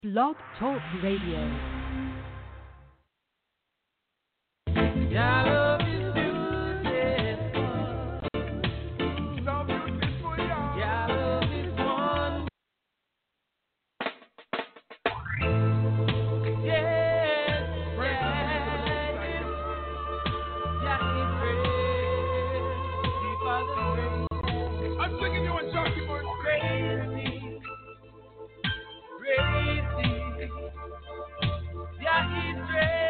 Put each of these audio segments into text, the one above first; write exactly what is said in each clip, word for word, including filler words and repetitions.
Blog Talk Radio. Yeah, love is beautiful. So beautiful, yeah. Yeah, love is one. Yes, yes. Yeah, it's great. Because it's great. I'm singing you a Jackie Boy. Crazy, crazy. Yeah, it's great.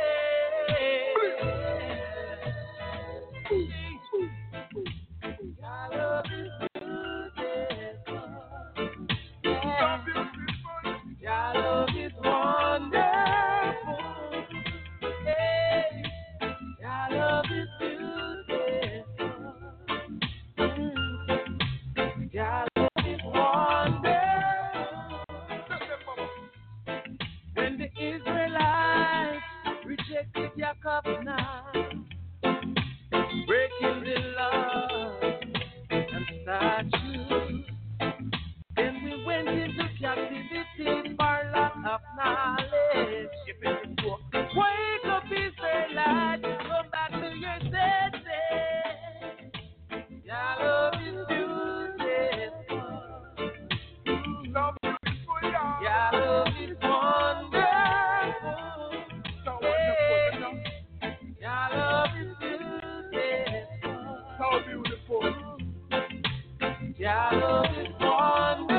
Breaking the law and statute. Then we went into captivity for lack of knowledge. Wake up, Israelite, go back to your senses. Your love is beautiful. So beautiful, yeah. Your love is wonderful. So wonderful, your love is beautiful. So beautiful. Your love is wonderful.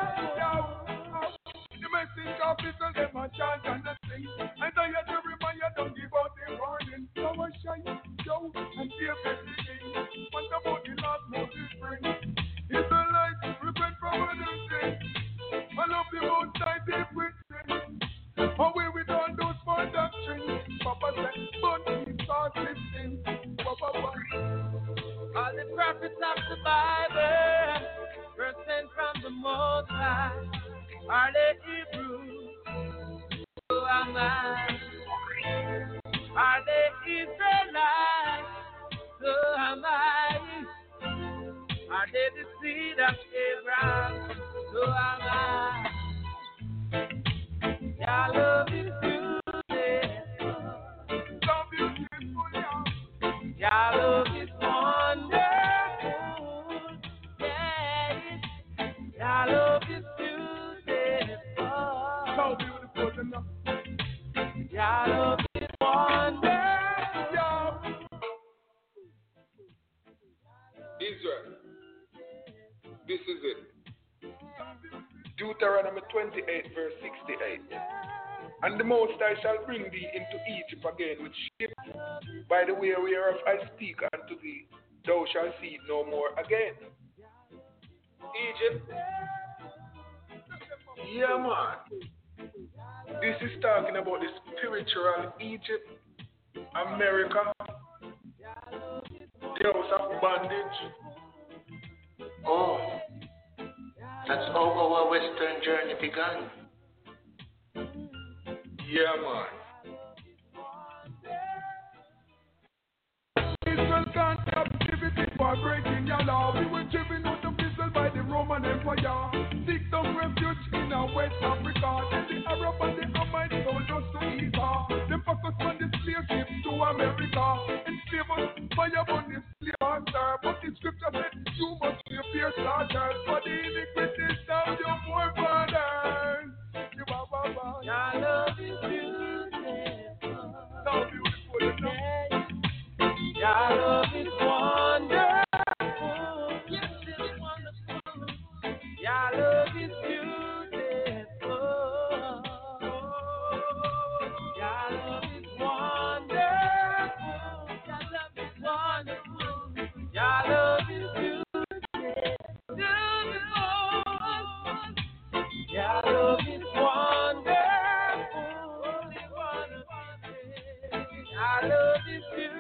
The message of people, them a chant and a sing. And I had to remind you, don't give out the warning. So I shine, show, and give everything. What about the last Moses bring? It's the light, repent from what you sin. I love the most I deep with sin. Away with all those false doctrines. Papa said, but we start listening. Papa, all the prophets of the Bible were sent from the Most High. Are they Hebrews? So am I. Are they Israelites? So am I. Are they the seed of Abraham? So am I. Your love is beautiful. So beautiful, yeah. Your love is wonderful. Yes. Your love is beautiful. So beautiful enough. Your love is wonderful. Israel, this is it. Deuteronomy twenty-eight, verse sixty-eight. And the Most High shall bring thee into Egypt again with ships, by the way whereof I speak unto thee, thou shalt see it no more again. Egypt. Yeah, man. This is talking about the spiritual Egypt, America, the house of bondage. Oh, that's how our Western journey began. Yeah, man. Israel can't captivity for breaking your law. We were driven out of Israel by the Roman Empire. Seek some refuge in our West Africa. Then the Arab and the Amite sold us to Esau. Them focus on the slave ships to America. Enslave us by upon the slave master. But the scripture said you must fear slaughters. For the iniquities of your forefathers. Your love is beautiful. So beautiful enough. Your love is wonderful. Yes, it's wonderful. Your love is beautiful. Your love is wonderful. Your love is wonderful. Your love is beautiful. Your love is wonderful. Your love is beautiful.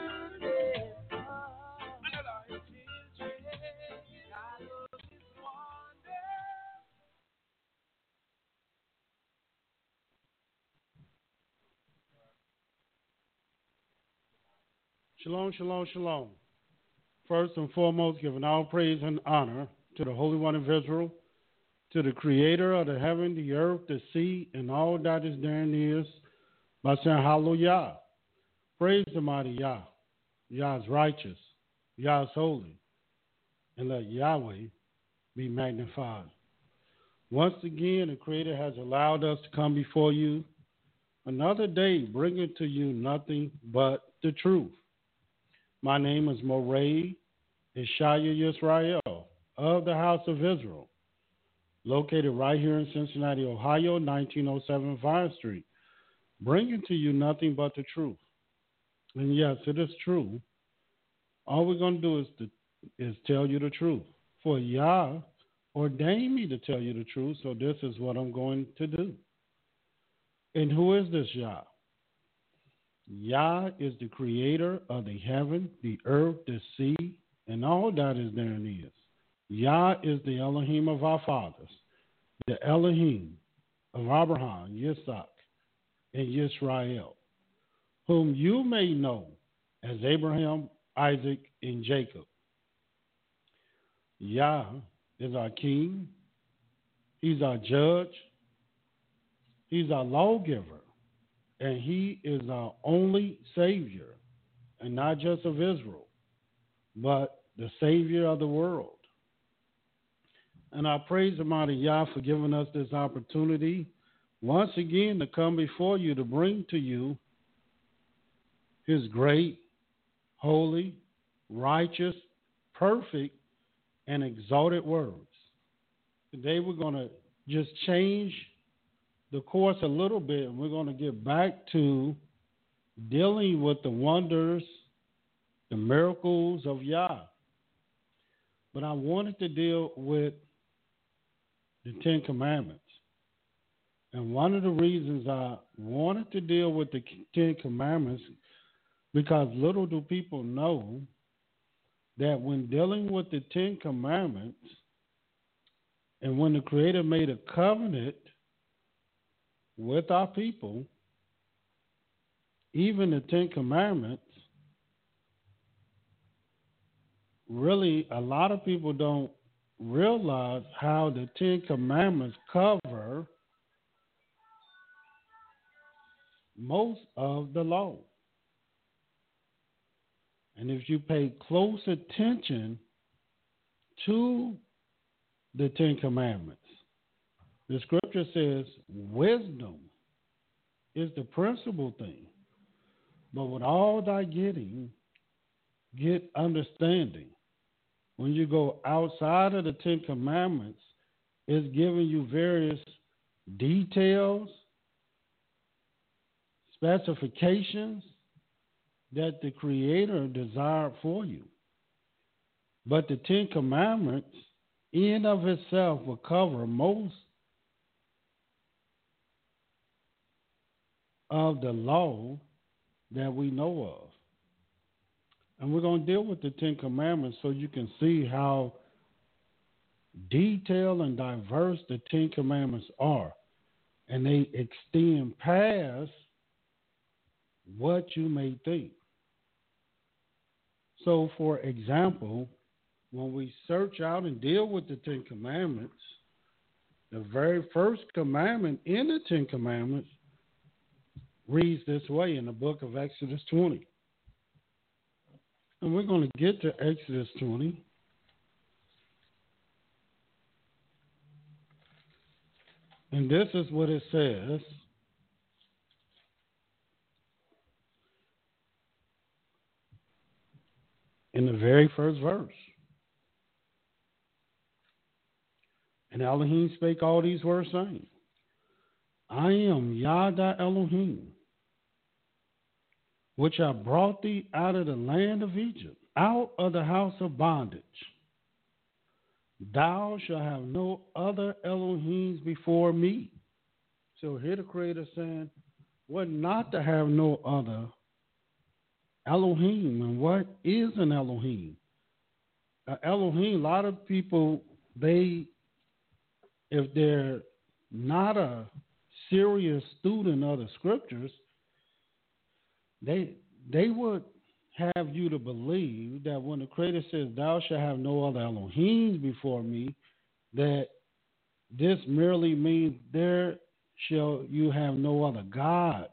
Shalom, shalom, shalom. First and foremost, giving all praise and honor to the Holy One of Israel, to the creator of the heaven, the earth, the sea, and all that is therein is by saying hallelujah. Praise the mighty Yah. Yah is righteous. Yah is holy. And let Yahweh be magnified. Once again, the Creator has allowed us to come before you another day, bringing to you nothing but the truth. My name is Moray Ishaya Yisrael of the House of Israel, located right here in Cincinnati, Ohio, nineteen oh seven Vine Street, bringing to you nothing but the truth. And yes, it is true. All we're going to do is to, is tell you the truth. For Yah ordained me to tell you the truth, so this is what I'm going to do. And who is this Yah? Yah is the creator of the heaven, the earth, the sea, and all that is therein is. Yah is the Elohim of our fathers, the Elohim of Abraham, Yitzhak, and Yisrael, whom you may know as Abraham, Isaac, and Jacob. Yah is our king. He's our judge. He's our lawgiver. And he is our only Savior, and not just of Israel, but the Savior of the world. And I praise the mighty Yah for giving us this opportunity once again to come before you to bring to you his great, holy, righteous, perfect, and exalted words. Today we're going to just change the course a little bit, and we're going to get back to dealing with the wonders, the miracles of Yah. But I wanted to deal with the Ten Commandments. And one of the reasons I wanted to deal with the Ten Commandments, because little do people know that when dealing with the Ten Commandments, and when the Creator made a covenant with our people, even the Ten Commandments, really a lot of people don't realize how the Ten Commandments cover most of the law. And if you pay close attention to the Ten Commandments, the scripture says wisdom is the principal thing. But with all thy getting, get understanding. When you go outside of the Ten Commandments, it's giving you various details, specifications that the Creator desired for you. But the Ten Commandments, in of itself, will cover most of the law that we know of. And we're going to deal with the Ten Commandments so you can see how detailed and diverse the Ten Commandments are. And they extend past what you may think. So, for example, when we search out and deal with the Ten Commandments, the very first commandment in the Ten Commandments reads this way in the book of Exodus twenty. And we're going to get to Exodus twenty. And this is what it says. In the very first verse. And Elohim spake all these words, saying, I am Yah Elohim, which I brought thee out of the land of Egypt, out of the house of bondage. Thou shalt have no other Elohims before me. So here the Creator saying, what not to have no other Elohim. And what is an Elohim? An Elohim, a lot of people, they, if they're not a serious student of the scriptures, they they would have you to believe that when the Creator says, thou shalt have no other Elohims before me, that this merely means there shall you have no other gods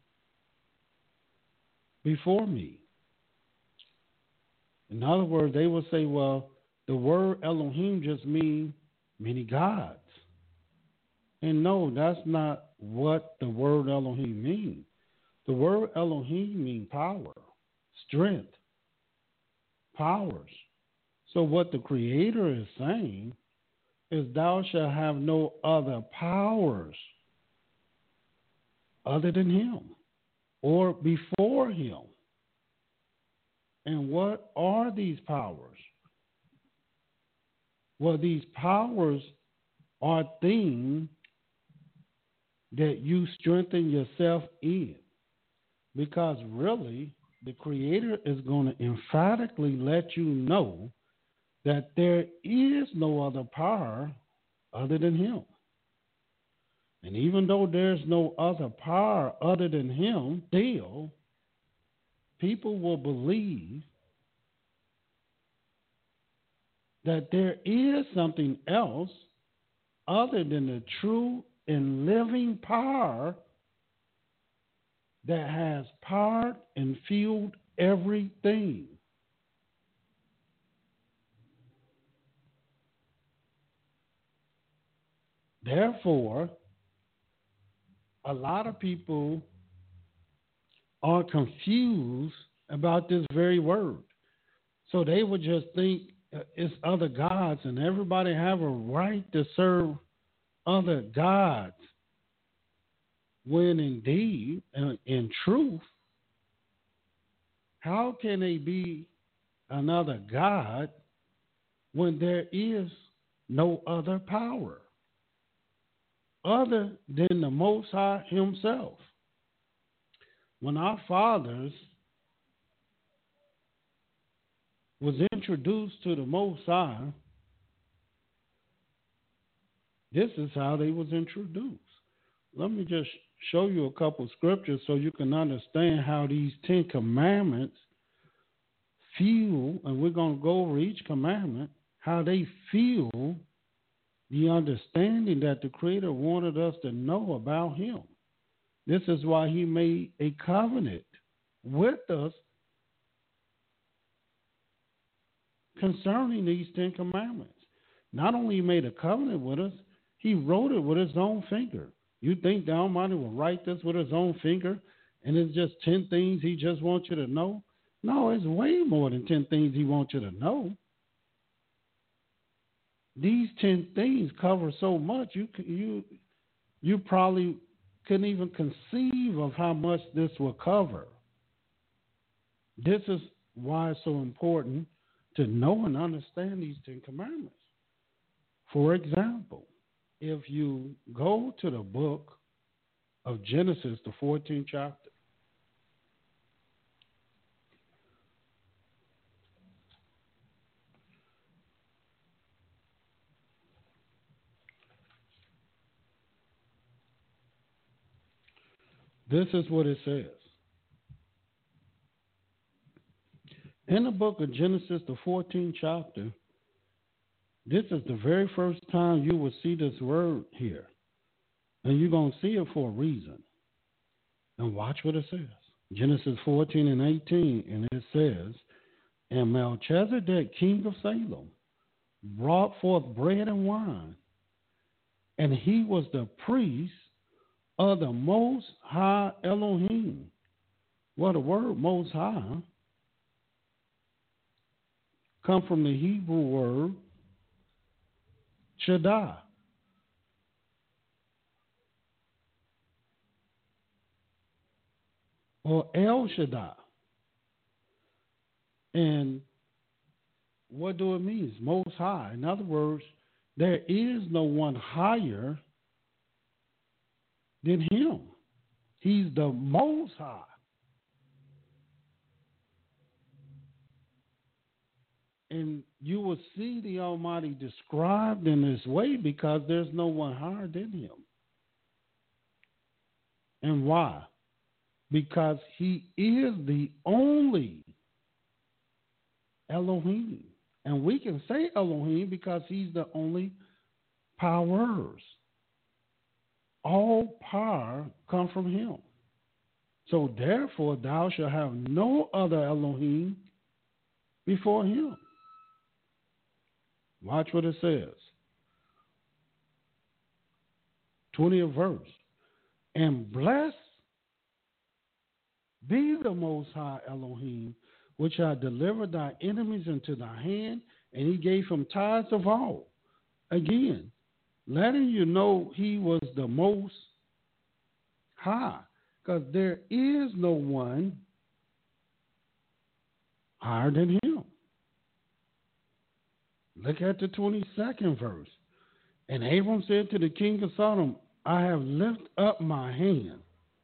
before me. In other words, they will say, well, the word Elohim just means many gods. And no, that's not what the word Elohim means. The word Elohim means power, strength, powers. So what the Creator is saying is thou shalt have no other powers other than him or before him. And what are these powers? Well, these powers are things that you strengthen yourself in. Because really, the Creator is going to emphatically let you know that there is no other power other than him. And even though there's no other power other than him, still, people will believe that there is something else other than the true and living power that has powered and fueled everything. Therefore, a lot of people are confused about this very word. So they would just think it's other gods, and everybody have a right to serve other gods. When indeed, in, in truth, how can they be another God when there is no other power other than the Most High himself? When our fathers was introduced to the Most High, this is how they was introduced. Let me just show you a couple scriptures so you can understand how these Ten Commandments fuel, and we're going to go over each commandment, how they fuel the understanding that the Creator wanted us to know about him. This is why he made a covenant with us concerning these Ten Commandments. Not only he made a covenant with us, he wrote it with his own finger. You think the Almighty will write this with his own finger and it's just ten things he just wants you to know? No, it's way more than ten things he wants you to know. These ten things cover so much, you you you probably couldn't even conceive of how much this will cover. This is why it's so important to know and understand these Ten Commandments. For example, if you go to the book of Genesis, the fourteenth chapter, this is what it says. In the book of Genesis, the fourteenth chapter, this is the very first time you will see this word here. And you're going to see it for a reason. And watch what it says. Genesis fourteen and eighteen, and it says, and Melchizedek, king of Salem, brought forth bread and wine, and he was the priest of the Most High Elohim. Well, the word Most High come from the Hebrew word Shaddai. Or El Shaddai. And what do it mean? Most High. In other words, there is no one higher than him. He's the Most High. And you will see the Almighty described in this way because there's no one higher than him. And why? Because he is the only Elohim. And we can say Elohim because he's the only powers. All power come from him. So therefore thou shalt have no other Elohim before him. Watch what it says. twentieth verse. And blessed be the Most High Elohim, which hath delivered thy enemies into thy hand, and he gave him tithes of all. Again, letting you know he was the Most High, because there is no one higher than him. Look at the twenty-second verse. And Abram said to the king of Sodom, I have lifted up my hand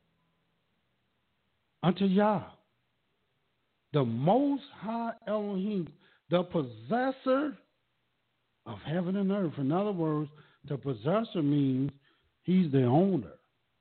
unto Yah, the Most High Elohim, the possessor of heaven and earth. In other words, the possessor means he's the owner.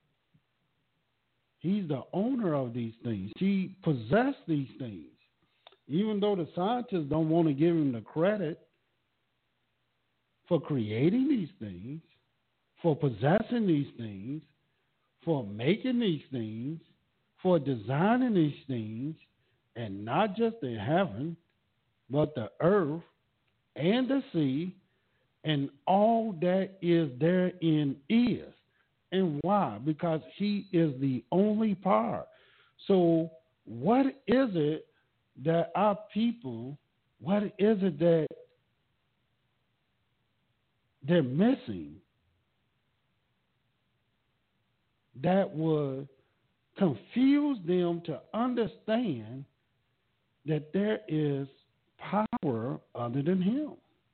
He's the owner of these things. He possessed these things. Even though the scientists don't want to give him the credit for creating these things, for possessing these things, for making these things, for designing these things, and not just the heaven, but the earth and the sea, and all that is therein is. And why? Because he is the only power. So what is it that our people, what is it that they're missing that would confuse them to understand that there is power other than him?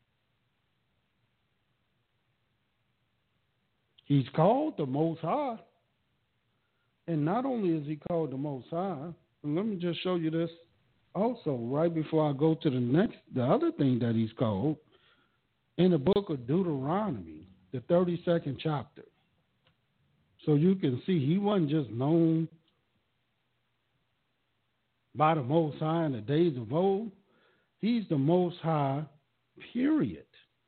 He's called the Most High. And not only is he called the Most High, and let me just show you this also right before I go to the next, the other thing that he's called in the book of Deuteronomy, the thirty-second chapter. So you can see he wasn't just known by the Most High in the days of old. He's the Most High, period.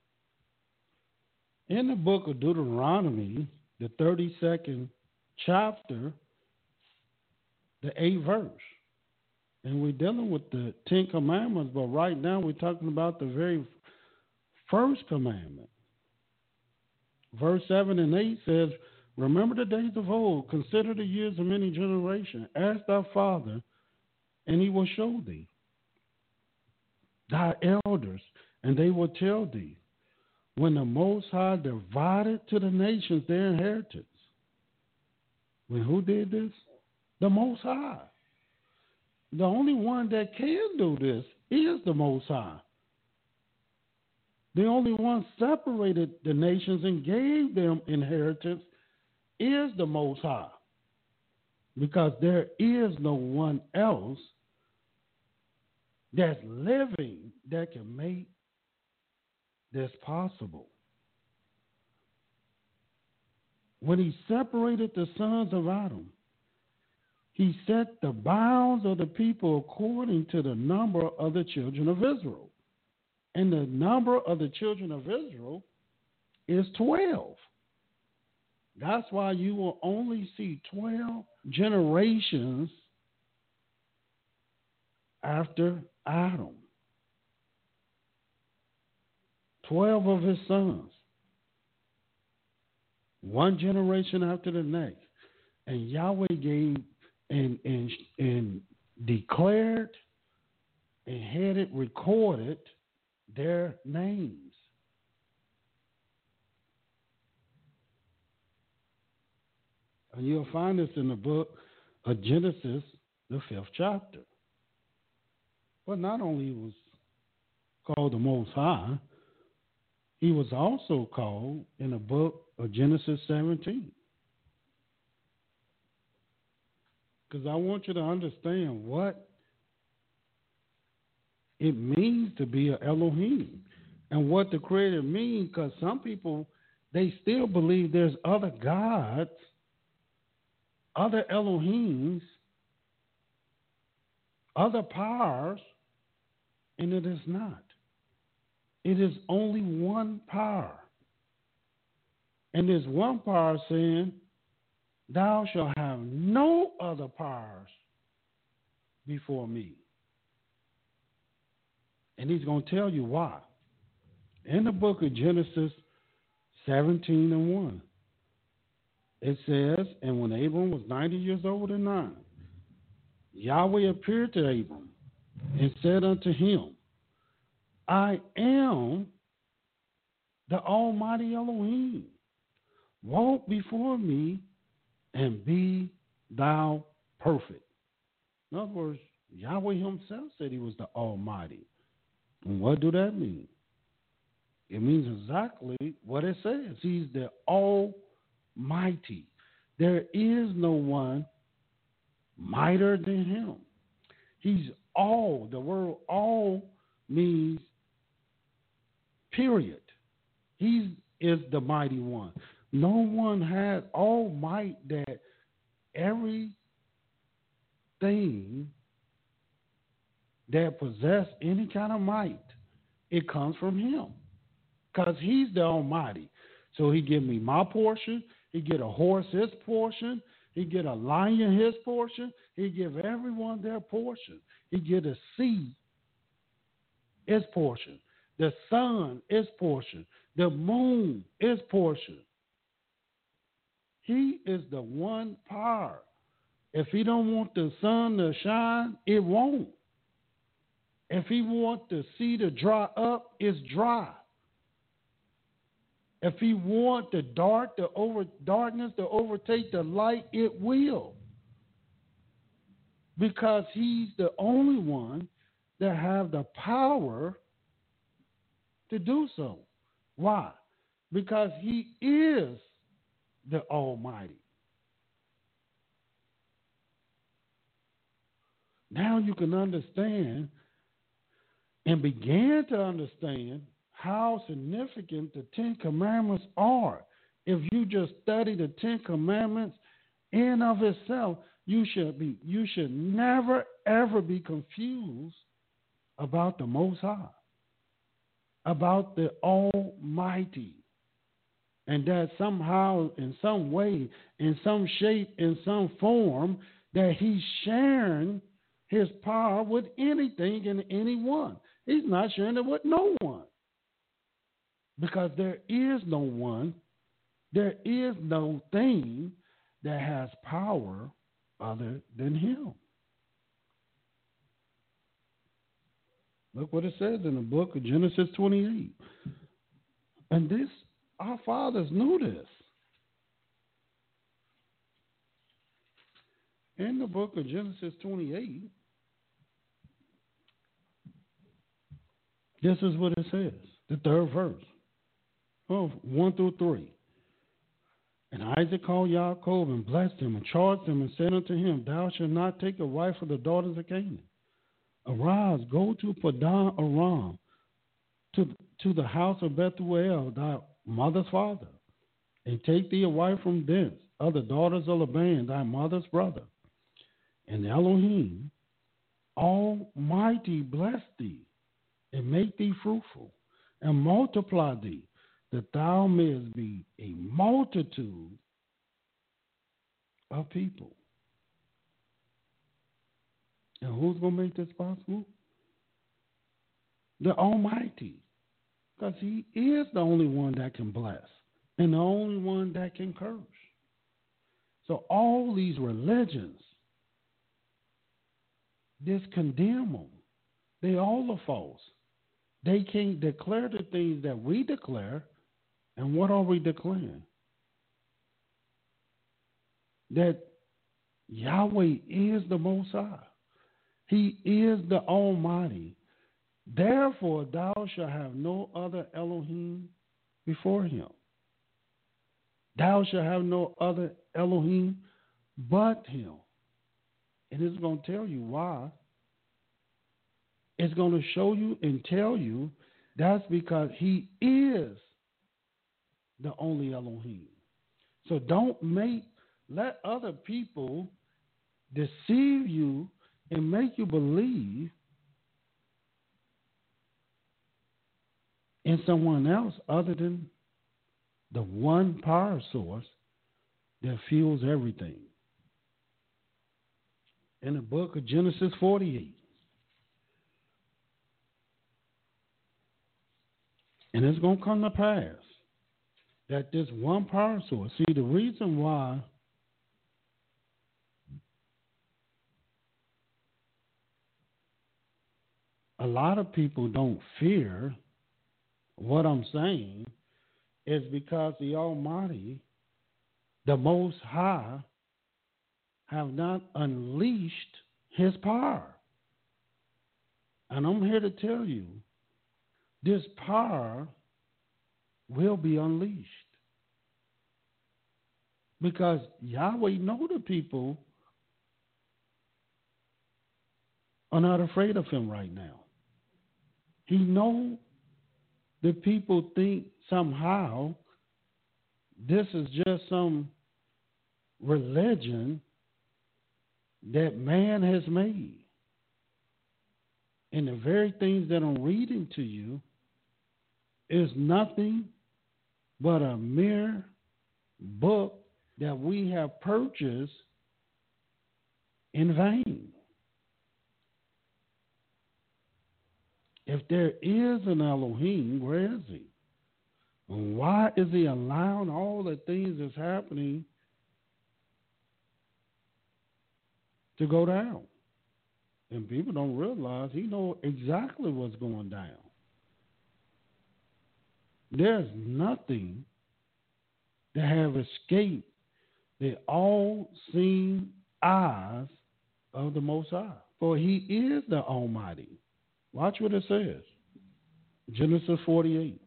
In the book of Deuteronomy, the thirty-second chapter, the eighth verse. And we're dealing with the Ten Commandments, but right now we're talking about the very first commandment. Verse seven and eight says, remember the days of old, consider the years of many generations. Ask thy father, and he will show thee. Thy elders, and they will tell thee. When the Most High divided to the nations their inheritance. When who did this? The Most High. The only one that can do this is the Most High. The only one separated the nations and gave them inheritance is the Most High. Because there is no one else that's living that can make this possible. When he separated the sons of Adam, he set the bounds of the people according to the number of the children of Israel. And the number of the children of Israel is twelve. That's why you will only see twelve generations after Adam. Twelve of his sons. One generation after the next. And Yahweh gave and and and declared and had it recorded their names. And you'll find this in the book of Genesis, the fifth chapter. But not only was called the Most High, he was also called in the book of Genesis seventeen. Because I want you to understand what it means to be an Elohim and what the Creator means, because some people, they still believe there's other gods, other Elohims, other powers, and it is not. It is only one power. And this one power saying, thou shalt have no other powers before me. And he's going to tell you why. In the book of Genesis seventeen and one, it says, and when Abram was ninety years old and nine, Yahweh appeared to Abram and said unto him, I am the Almighty Elohim. Walk before me and be thou perfect. In other words, Yahweh himself said he was the Almighty. And what do that mean? It means exactly what it says. He's the Almighty. There is no one mightier than him. He's all. The word all means period. He is the mighty one. No one had all might that everything that possess any kind of might, it comes from him. Because he's the Almighty. So he give me my portion. He get a horse his portion. He get a lion his portion. He give everyone their portion. He get a sea his portion. The sun his portion. The moon his portion. He is the one power. If he don't want the sun to shine, it won't. If he want the sea to dry up, it's dry. If he want the dark to over darkness to overtake the light, it will. Because he's the only one that have the power to do so. Why? Because he is the Almighty. Now you can understand and begin to understand how significant the Ten Commandments are. If you just study the Ten Commandments in of itself, you should be you should never ever be confused about the Most High, about the Almighty, and that somehow, in some way, in some shape, in some form, that he's sharing his power with anything and anyone. He's not sharing it with no one. Because there is no one, there is no thing that has power other than him. Look what it says in the book of Genesis twenty-eight. And this, our fathers knew this. In the book of Genesis twenty-eight, this is what it says, the third verse. Oh, one through three. And Isaac called Yaakov and blessed him and charged him and said unto him, thou shalt not take a wife of the daughters of Canaan. Arise, go to Padan Aram, to, to the house of Bethuel, thy mother's father, and take thee a wife from thence, of the daughters of Laban, thy mother's brother. And Elohim Almighty bless thee, and make thee fruitful, and multiply thee, that thou mayest be a multitude of people. And who's going to make this possible? The Almighty. Because he is the only one that can bless and the only one that can curse. So all these religions, just condemn them. They all are false. They can't declare the things that we declare. And what are we declaring? That Yahweh is the Most High. He is the Almighty. Therefore, thou shalt have no other Elohim before him. Thou shalt have no other Elohim but him. And it's going to tell you why. It's going to show you and tell you that's because he is the only Elohim. So don't make, let other people deceive you and make you believe in someone else other than the one power source that fuels everything. In the book of Genesis forty-eight. And it's going to come to pass that this one power source, see, the reason why a lot of people don't fear what I'm saying is because the Almighty, the Most High, have not unleashed his power. And I'm here to tell you, this power will be unleashed. Because Yahweh know the people are not afraid of him right now. He know the people think somehow this is just some religion that man has made. And the very things that I'm reading to you is nothing but a mere book that we have purchased in vain. If there is an Elohim, where is he? And why is he allowing all the things that's happening to go down? And people don't realize he knows exactly what's going down. There's nothing that have escaped the all-seeing eyes of the Most High. For he is the Almighty. Watch what it says. Genesis forty-eight.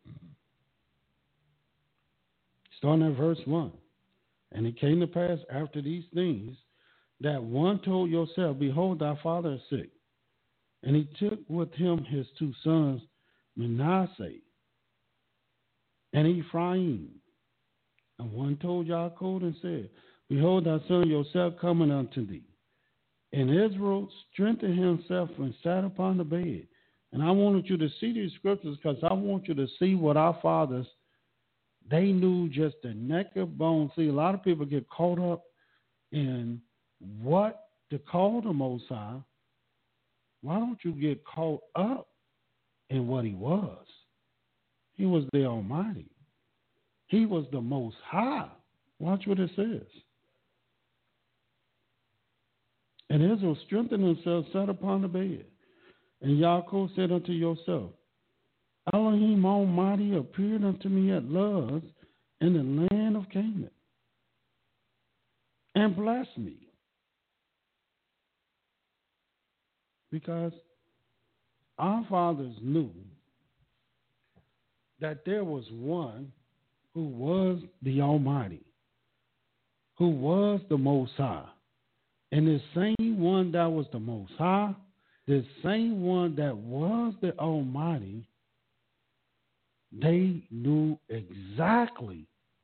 Starting at verse one. And it came to pass after these things that one told Joseph, behold, thy father is sick. And he took with him his two sons, Manasseh and Ephraim. And one told Jacob and said, behold, thy son Joseph coming unto thee. And Israel strengthened himself and sat upon the bed. And I wanted you to see these scriptures because I want you to see what our fathers, they knew just the neck of bone. See, a lot of people get caught up in what to call the Most High. Why don't you get caught up in what he was? He was the Almighty. He was the Most High. Watch what it says. And Israel strengthened himself, sat upon the bed. And Yaakov said unto Joseph, Elohim Almighty appeared unto me at Luz in the land of Canaan, and blessed me. Because our fathers knew that there was one who was the Almighty, who was the Most High. And the same one that was the Most High, the same one that was the Almighty, they knew exactly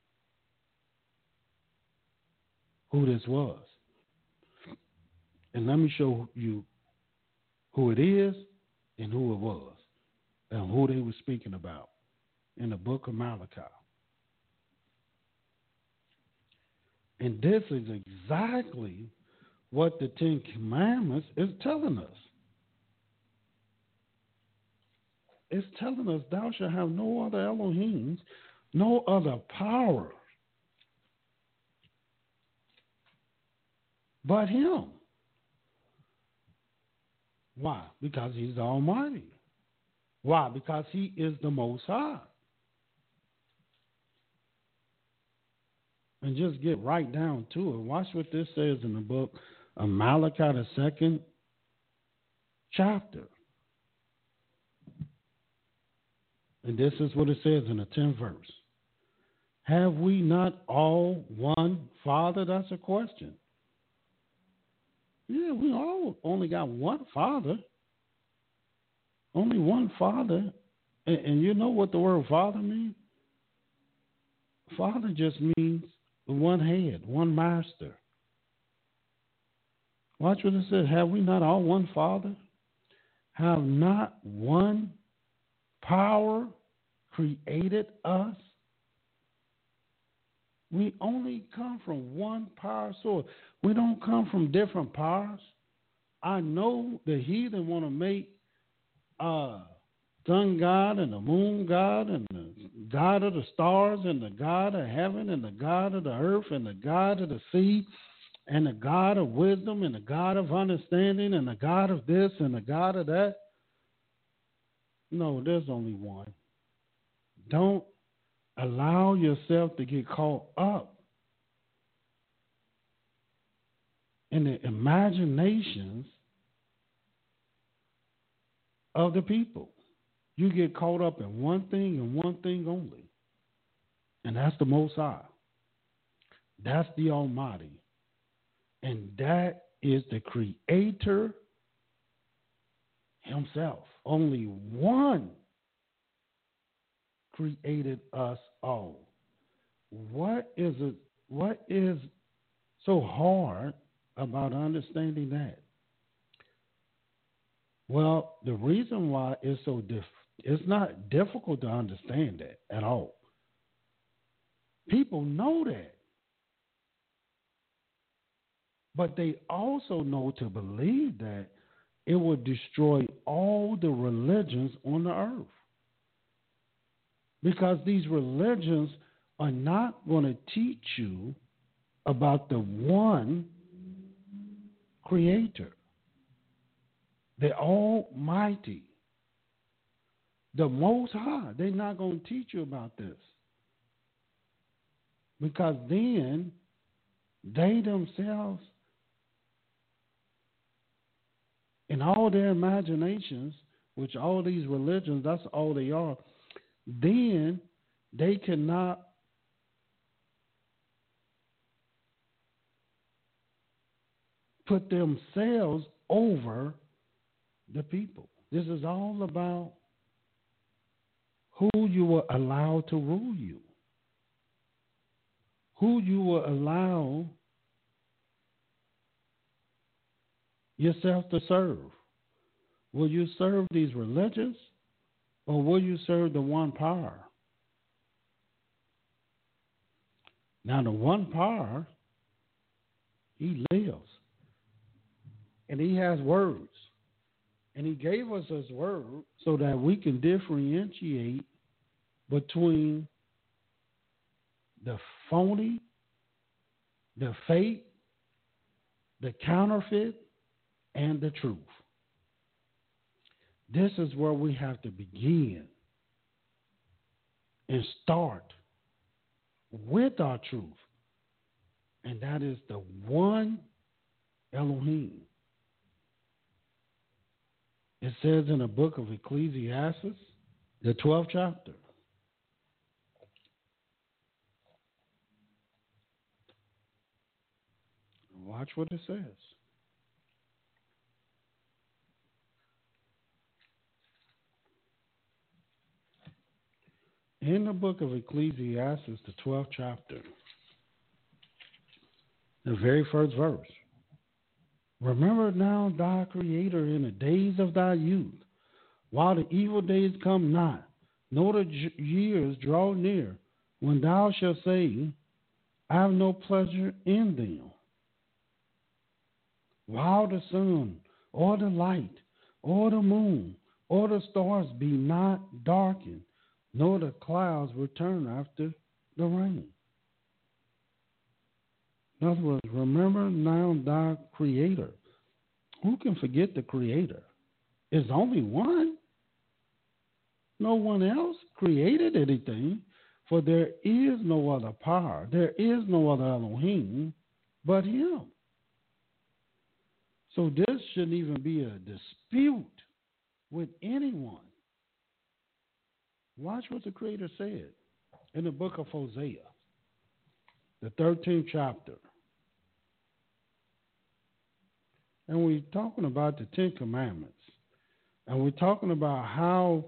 who this was. And let me show you who it is and who it was and who they were speaking about in the book of Malachi. And this is exactly what the Ten Commandments is telling us. It's telling us thou shalt have no other Elohims, no other power but him. Why? Because he's the Almighty. Why? Because he is the Most High. And just get right down to it. Watch what this says in the book of Malachi, the second chapter. And this is what it says in the tenth verse. Have we not all one Father? That's a question. Yeah, we all only got one Father. Only one Father. And, and you know what the word Father means? Father just means one head, one master. Watch what it says. Have we not all one Father? Have not one power created us? We only come from one power source. We don't come from different powers. I know the heathen want to make uh, sun god and the moon god and the god of the stars and the god of heaven and the god of the earth and the god of the sea and the god of wisdom and the god of understanding and the god of this and the god of that. No, there's only one. Don't allow yourself to get caught up in the imaginations of the people. You get caught up in one thing and one thing only, and that's the Most High. That's the Almighty. And that is the Creator Himself. Only one created us all. What is it? What is so hard about understanding that? Well, the reason why it's so diff- it's not difficult to understand that at all. People know that. But they also know to believe that it will destroy all the religions on the earth. Because these religions are not going to teach you about the one Creator, the Almighty, the Most High. They're not going to teach you about this. Because then they themselves, in all their imaginations, which all these religions, that's all they are, then they cannot put themselves over the people. This is all about who you will allow to rule you, who you will allow yourself to serve. Will you serve these religions, or will you serve the one power? Now, the one power, He lives, and He has words, and He gave us His word so that we can differentiate between the phony, the fake, the counterfeit, and the truth. This is where we have to begin and start with our truth. And that is the one Elohim. It says in the book of Ecclesiastes, the twelfth chapter. Watch what it says. In the book of Ecclesiastes, the twelfth chapter, the very first verse. Remember now thy Creator in the days of thy youth, while the evil days come not, nor the years draw near, when thou shalt say, I have no pleasure in them. While the sun, or the light, or the moon, or the stars be not darkened, nor the clouds return after the rain. In other words, remember now thy Creator. Who can forget the Creator? There's only one. No one else created anything, for there is no other power. There is no other Elohim but Him. So this shouldn't even be a dispute with anyone. Watch what the Creator said in the book of Hosea, the thirteenth chapter. And we're talking about the Ten Commandments. And we're talking about how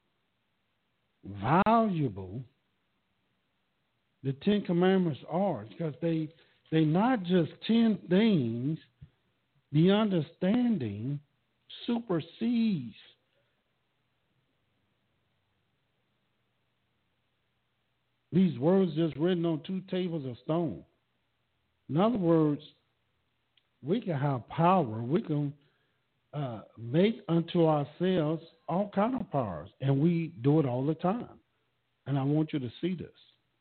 valuable the Ten Commandments are, because they, they're not just ten things. The understanding supersedes These words just written on two tables of stone. In other words, we can have power. We can uh, make unto ourselves all kind of powers, and we do it all the time. And I want you to see this.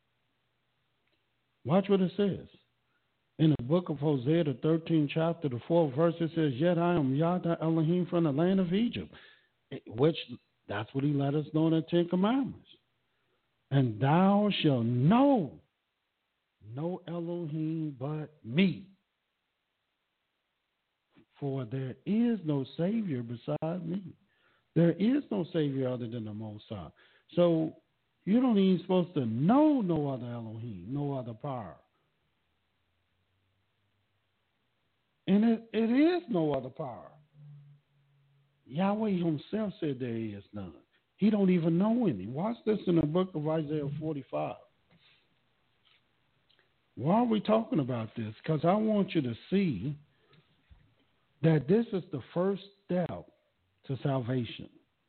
Watch what it says. In the book of Hosea, the thirteenth chapter, the fourth verse, it says, "Yet I am Yahweh Elohim from the land of Egypt," which that's what he let us know in the Ten Commandments. "And thou shalt know no Elohim but me. For there is no Savior beside me." There is no Savior other than the Most High. So you don't even supposed to know no other Elohim, no other power. And it, it is no other power. Yahweh himself said there is none. He don't even know any. Watch this in the book of Isaiah forty-five. Why are we talking about this? Because I want you to see that this is the first step to salvation.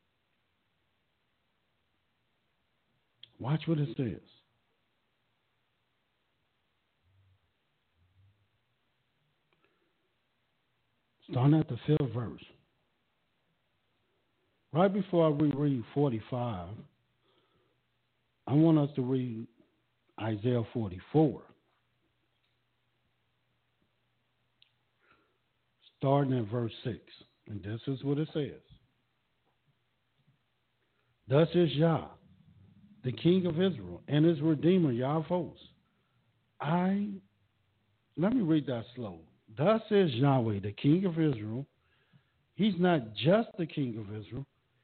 Watch what it says. Starting at the fifth verse. Right before I reread forty-five, I want us to read Isaiah forty-four. Starting at verse six. And this is what it says. "Thus is Yah, the King of Israel, and his Redeemer, Yah of hosts. I, let me read that slow. Thus is Yahweh, the King of Israel. He's not just the King of Israel,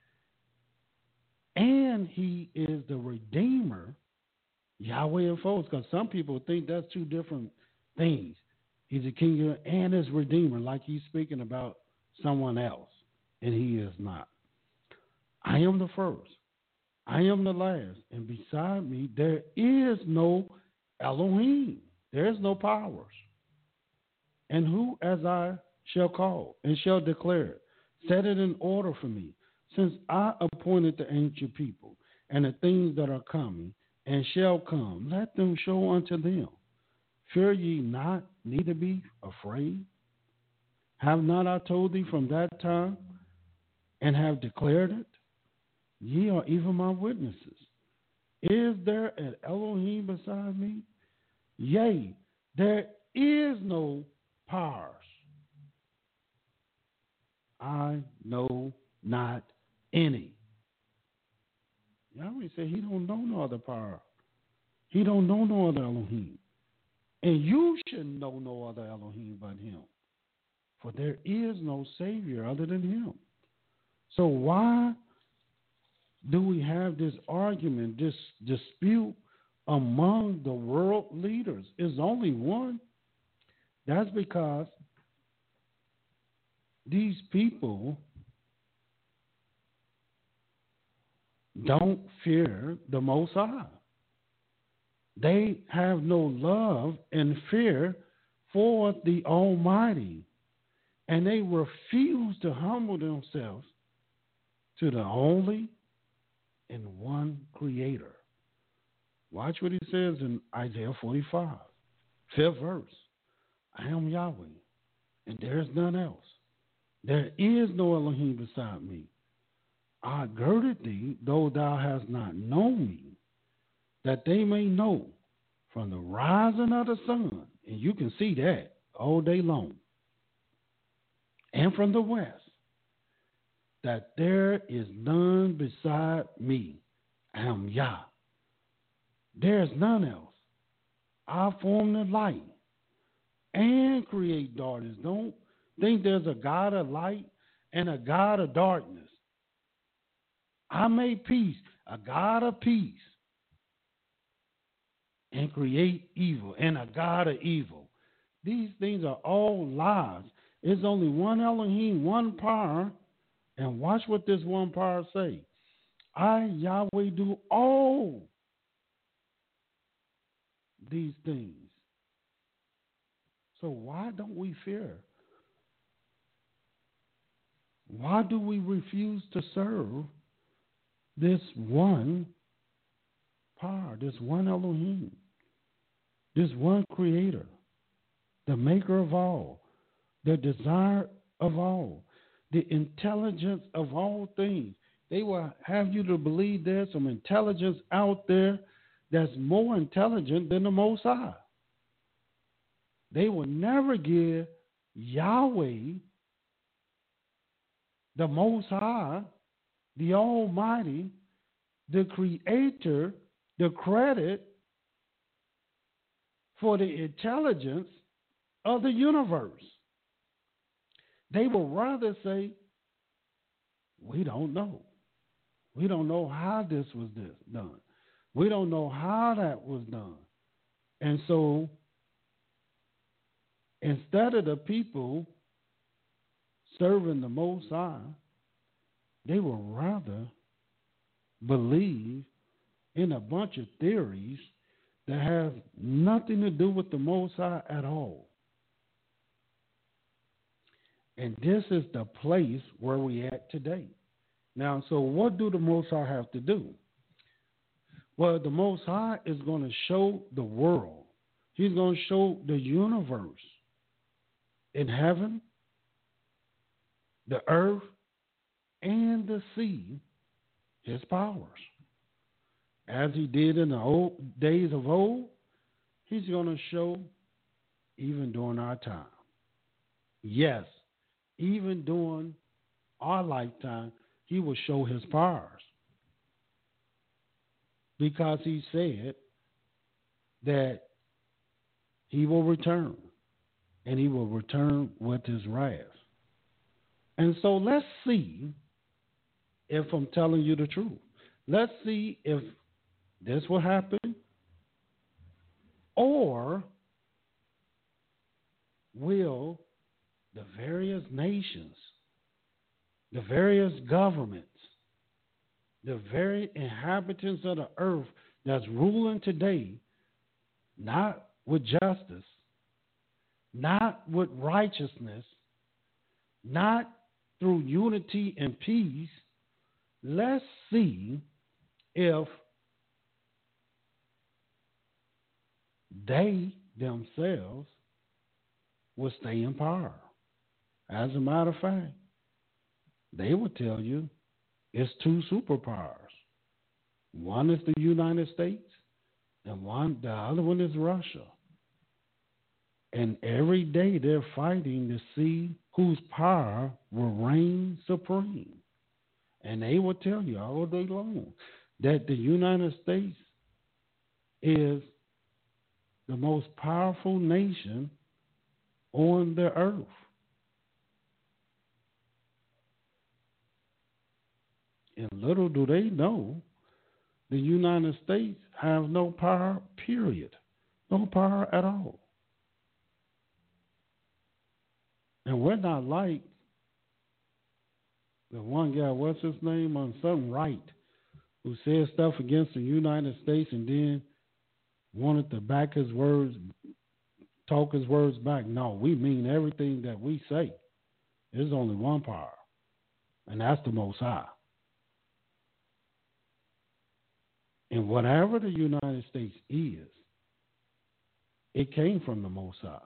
and he is the Redeemer, Yahweh of hosts." Because some people think that's two different things. He's a king of, and his Redeemer, like he's speaking about someone else, and he is not. "I am the first. I am the last, and beside me there is no Elohim." There is no powers. "And who as I shall call, and shall declare it, set it in order for me, since I appointed the ancient people, and the things that are coming, and shall come, let them show unto them. Fear ye not, neither be afraid. Have not I told thee from that time, and have declared it? Ye are even my witnesses. Is there an Elohim beside me? Yea, there is no powers. I know not any." Yahweh said he don't know no other power. He don't know no other Elohim. And you should know no other Elohim but him. For there is no Savior other than him. So why do we have this argument, this dispute among the world leaders? Is only one. That's because these people don't fear the Most High. They have no love and fear for the Almighty. And they refuse to humble themselves to the only and one Creator. Watch what he says in Isaiah forty-five, fifth verse. "I am Yahweh, and there is none else. There is no Elohim beside me. I girded thee, though thou hast not known me, that they may know from the rising of the sun," and you can see that all day long, "and from the west, that there is none beside me. I am Yah. There is none else. I form the light and create darkness." Don't think there's a God of light and a God of darkness. I made peace, a God of peace, and create evil, and a God of evil. These things are all lies. It's only one Elohim, one power. And watch what this one power say. "I, Yahweh, do all these things." So why don't we fear? Why do we refuse to serve this one power, this one Elohim, this one creator, the maker of all, the desire of all, the intelligence of all things. They will have you to believe there's some intelligence out there that's more intelligent than the Most High. They will never give Yahweh, the Most High, the Almighty, the Creator, the credit for the intelligence of the universe. They will rather say, we don't know. We don't know how this was this done. We don't know how that was done. And so, instead of the people serving the Most High, they will rather believe in a bunch of theories that have nothing to do with the Most High at all. And this is the place where we at today. Now, so what do the Most High have to do? Well, the Most High is going to show the world. He's going to show the universe in heaven, the earth, and the sea his powers. As he did in the old days of old, he's going to show even during our time. Yes, even during our lifetime, he will show his powers. Because he said that he will return, and he will return with his wrath. And so let's see if I'm telling you the truth. Let's see if this will happen, or will the various nations, the various governments, the very inhabitants of the earth that's ruling today, not with justice, not with righteousness, not through unity and peace, let's see if they themselves will stay in power. As a matter of fact, they will tell you it's two superpowers. One is the United States, and one, the other one is Russia. And every day they're fighting to see whose power will reign supreme. And they will tell you all day long that the United States is the most powerful nation on the earth. And little do they know, the United States have no power, period. No power at all. And we're not like the one guy, what's his name, on some right, who said stuff against the United States and then wanted to back his words, talk his words back. No, we mean everything that we say. There's only one power, and that's the Most High. And whatever the United States is, it came from the Most High.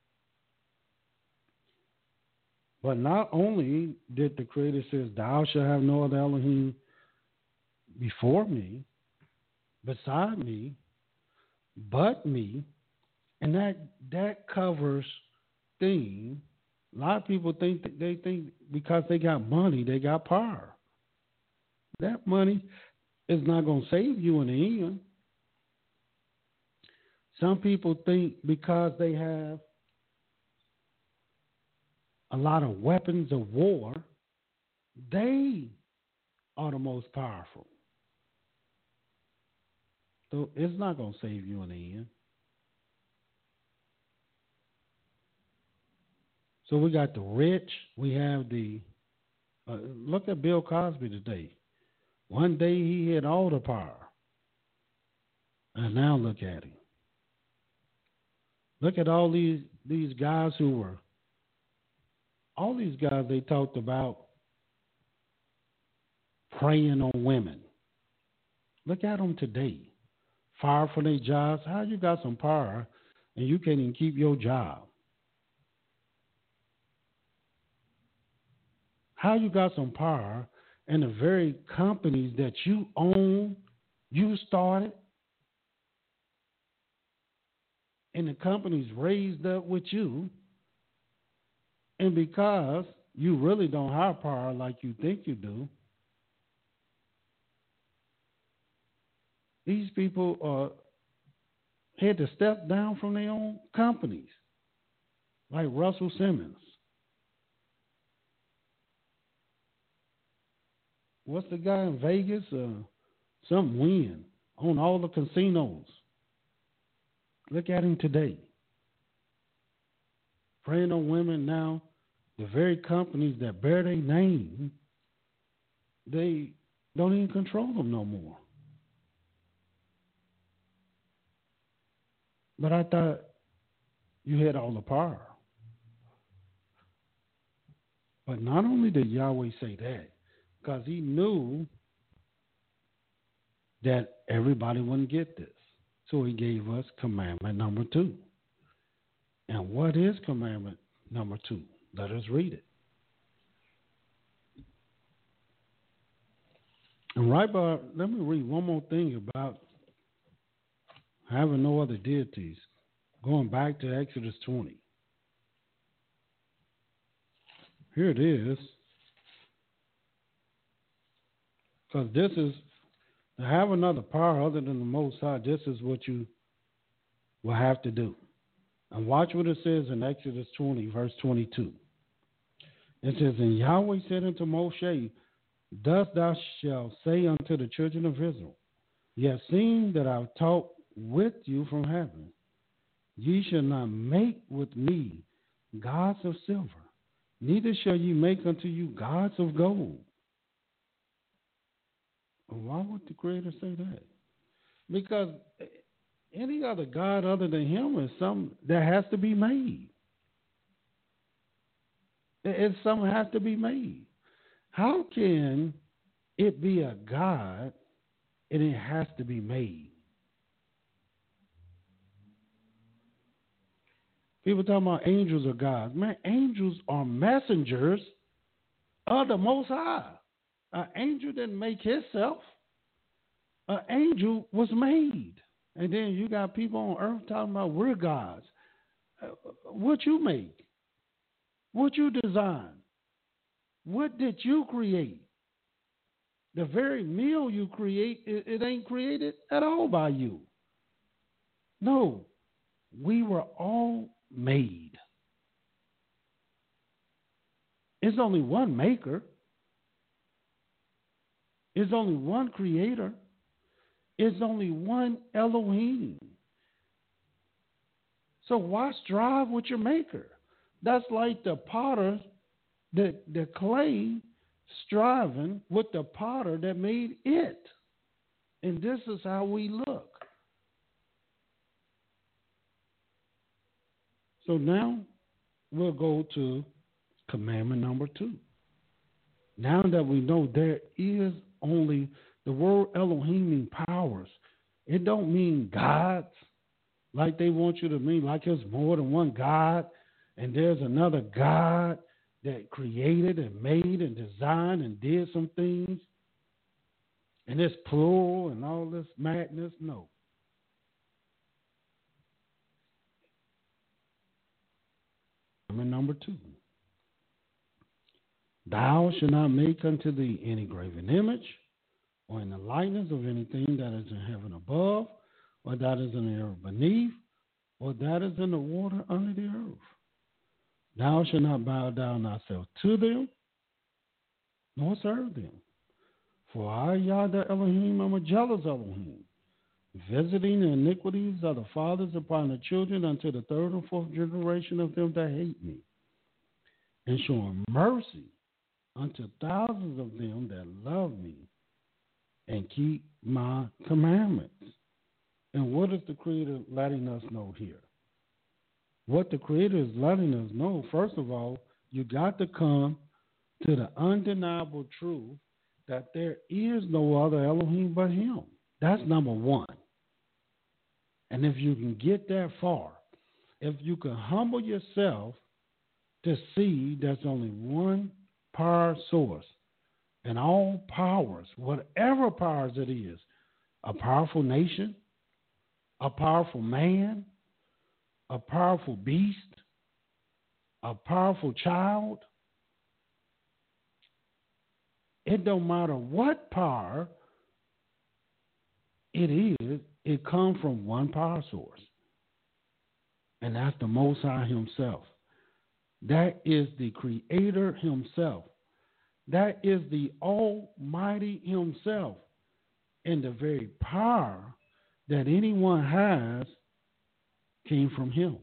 But not only did the Creator says, thou shalt have no other Elohim before me, beside me, but me, and that that covers things. A lot of people think that they think because they got money, they got power. That money is not going to save you in the end. Some people think because they have a lot of weapons of war, they are the most powerful. So it's not going to save you in the end. So we got the rich. We have the, uh, look at Bill Cosby today. One day he had all the power. And now look at him. Look at all these, these guys who were, all these guys they talked about preying on women. Look at them today. fired from their jobs. How you got some power and you can't even keep your job? How you got some power and the very companies that you own, you started, and the companies raised up with you, and because you really don't have power like you think you do, these people uh, had to step down from their own companies, like Russell Simmons. What's the guy in Vegas? Uh, some win on all the casinos. Look at him today. Preying on women now, the very companies that bear their name, they don't even control them no more. But I thought you had all the power. But not only did Yahweh say that, because he knew that everybody wouldn't get this. So he gave us commandment number two. And what is commandment number two? Let us read it. And right by, let me read one more thing about having no other deities. Going back to Exodus twenty. Here it is. Because this is, to have another power other than the Most High, this is what you will have to do. And watch what it says in Exodus twenty, verse twenty-two. It says, and Yahweh said unto Moshe, thus thou shalt say unto the children of Israel, ye have seen that I have talked with you from heaven. Ye shall not make with me gods of silver, neither shall ye make unto you gods of gold. Why would the Creator say that? Because any other God other than him is something that has to be made. It's something has to be made. How can it be a God and it has to be made? People talking about angels are gods. Man, angels are messengers of the Most High. An angel didn't make himself. An angel was made. And then you got people on earth talking about we're gods. What you make? What you design? What did you create? The very meal you create, it, it ain't created at all by you. No, we were all made. It's only one maker. It's only one creator. It's only one Elohim. So why strive with your maker? That's like the potter, the, the clay striving with the potter that made it. And this is how we look. So now we'll go to commandment number two. Now that we know there is only the word Elohim means powers. It don't mean gods like they want you to mean, like there's more than one God and there's another God that created and made and designed and did some things. And it's plural and all this madness. No. Number two. Thou shalt not make unto thee any graven image, or in the likeness of anything that is in heaven above, or that is in the earth beneath, or that is in the water under the earth. Thou shalt not bow down thyself to them, nor serve them. For I, Yah the Elohim, am a jealous Elohim, visiting the iniquities of the fathers upon the children unto the third and fourth generation of them that hate me, and showing mercy unto thousands of them that love me and keep my commandments. And what is the Creator letting us know here? What the Creator is letting us know, first of all, you got to come to the undeniable truth that there is no other Elohim but Him. That's number one. And if you can get that far, if you can humble yourself to see there's only one power source, and all powers, whatever powers it is, a powerful nation, a powerful man, a powerful beast, a powerful child, it don't matter what power it is, it comes from one power source. And that's the Most High himself. That is the Creator himself. That is the Almighty himself. And the very power that anyone has came from him.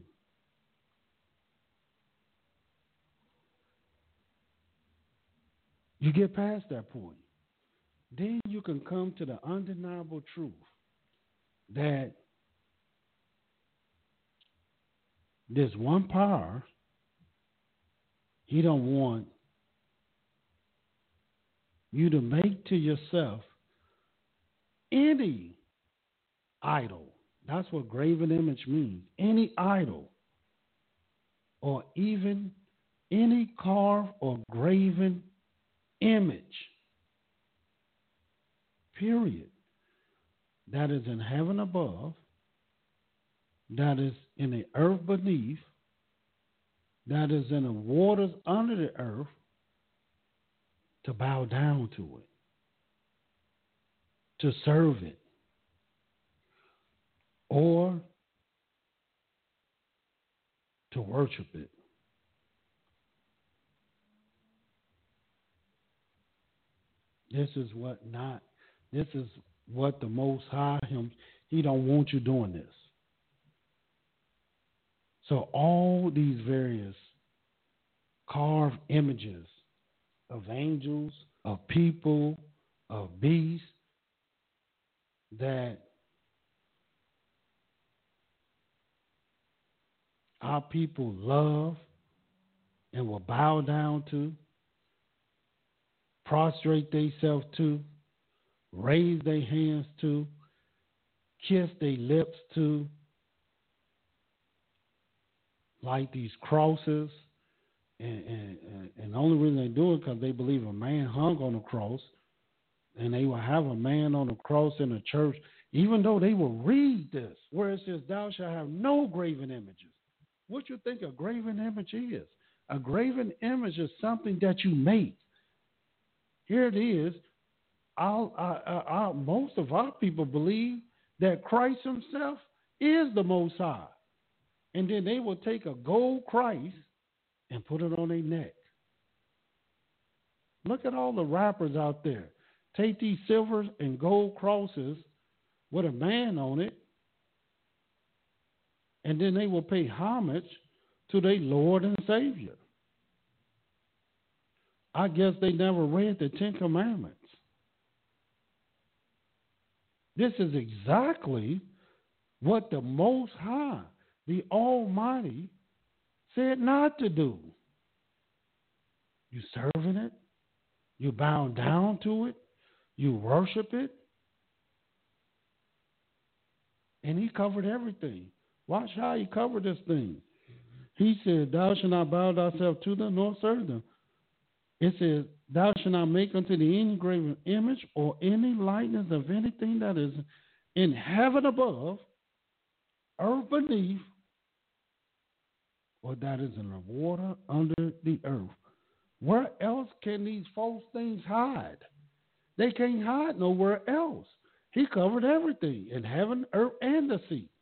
You get past that point, then you can come to the undeniable truth that there's one power. He don't want you to make to yourself any idol. That's what graven image means. Any idol, or even any carved or graven image, period, that is in heaven above, that is in the earth beneath, that is in the waters under the earth, to bow down to it, to serve it, or to worship it. This is what not, this is what the Most High, him, he don't want you doing this. So all these various carved images of angels, of people, of beasts that our people love and will bow down to, prostrate themselves to, raise their hands to, kiss their lips to, like these crosses. And, and, and the only reason they do it because they believe a man hung on a cross, and they will have a man on a cross in a church, even though they will read this, where it says, thou shalt have no graven images. What you think a graven image is? A graven image is something that you make. Here it is. I'll, I, I, I, most of our people believe that Christ himself is the Most High. And then they will take a gold Christ and put it on their neck. Look at all the rappers out there. Take these silver and gold crosses with a man on it, and then they will pay homage to their Lord and Savior. I guess they never read the Ten Commandments. This is exactly what the Most High, the Almighty, said not to do. You serving it, you bow down to it, you worship it, and he covered everything. Watch how he covered this thing. He said, thou shalt not bow thyself to them nor serve them. It says, thou shalt not make unto thee any graven image or any likeness of anything that is in heaven above, earth beneath, or that is in the water under the earth. Where else can these false things hide? They can't hide nowhere else. He covered everything in heaven, earth, and the sea.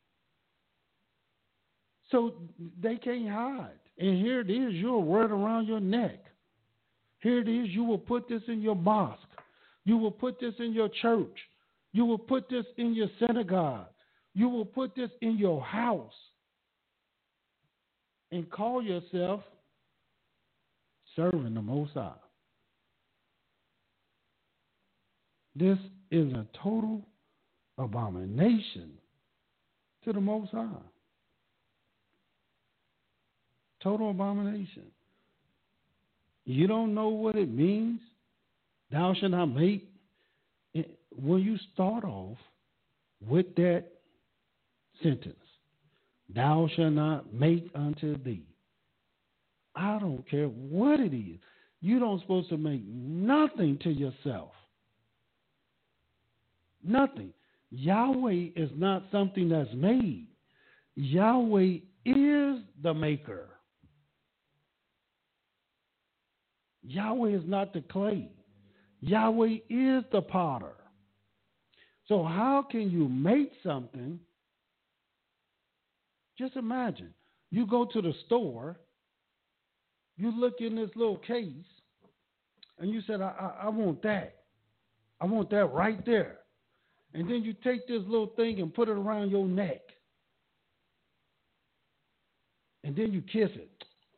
So they can't hide. And here it is, you'll wear it around your neck. Here it is, you will put this in your mosque. You will put this in your church. You will put this in your synagogue. You will put this in your house. And call yourself serving the Most High. This is a total abomination to the Most High. Total abomination. You don't know what it means? Thou shalt not make. When you start off with that sentence. Thou shalt not make unto thee. I don't care what it is. You don't supposed to make nothing to yourself. Nothing. Yahweh is not something that's made. Yahweh is the maker. Yahweh is not the clay. Yahweh is the potter. So how can you make something? Just imagine. You go to the store, you look in this little case, and you said, I, I, I want that. I want that right there. And then you take this little thing and put it around your neck. And then you kiss it.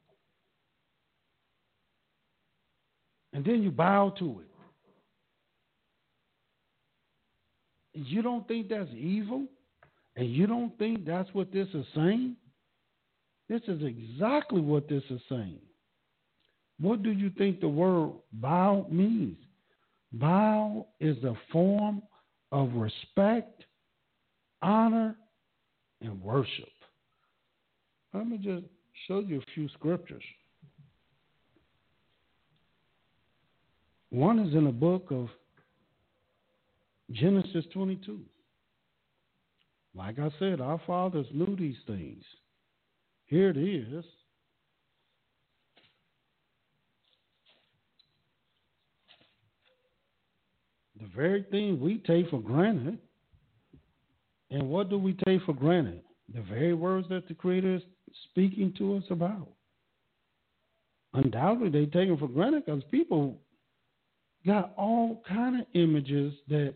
And then you bow to it. You don't think that's evil? And you don't think that's what this is saying? This is exactly what this is saying. What do you think the word bow means? Bow is a form of respect, honor, and worship. Let me just show you a few scriptures. One is in the book of Genesis twenty-two. Like I said, our fathers knew these things. Here it is. The very thing we take for granted. And what do we take for granted? The very words that the Creator is speaking to us about. Undoubtedly, they take them for granted because people got all kind of images that,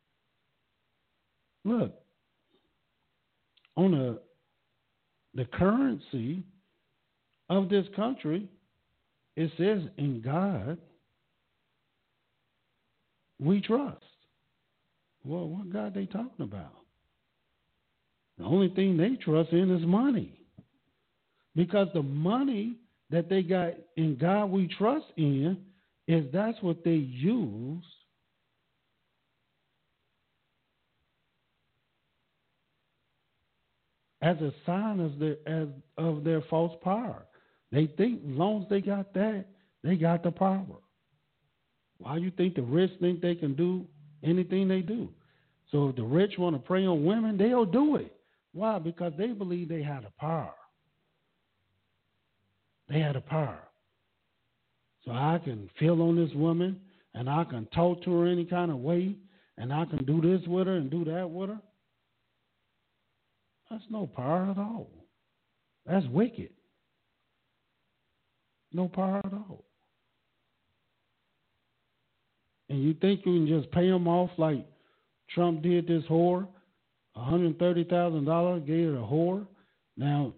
look, on the, the currency of this country, it says in God we trust. Well, what God they talking about? The only thing they trust in is money. Because the money that they got in God we trust in is that's what they use as a sign of their, as, of their false power. They think as long as they got that, they got the power. Why you think the rich think they can do anything they do? So if the rich want to prey on women, they'll do it. Why? Because they believe they had the power. They had the power. So I can feel on this woman, and I can talk to her any kind of way, and I can do this with her and do that with her. That's no power at all. That's wicked. No power at all. And you think you can just pay them off like Trump did this whore, one hundred thirty thousand dollars, gave her a whore. Now,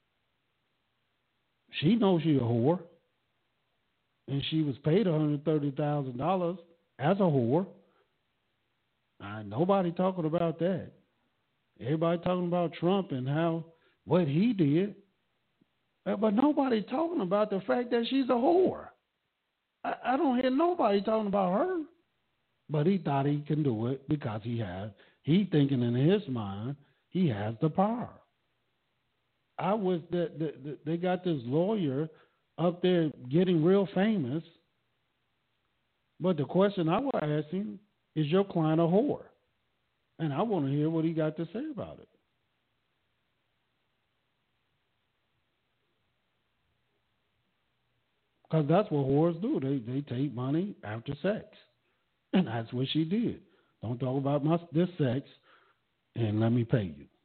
she knows she's a whore, and she was paid one hundred thirty thousand dollars as a whore. Uh, nobody talking about that. Everybody talking about Trump and how what he did, uh, but nobody talking about the fact that she's a whore. I, I don't hear nobody talking about her. But he thought he can do it because he has, he thinking in his mind, he has the power. I wish that, that, that they got this lawyer up there getting real famous. But the question I would ask him, is your client a whore? And I want to hear what he got to say about it. Because that's what whores do. They they take money after sex. And that's what she did. Don't talk about my this sex and let me pay you.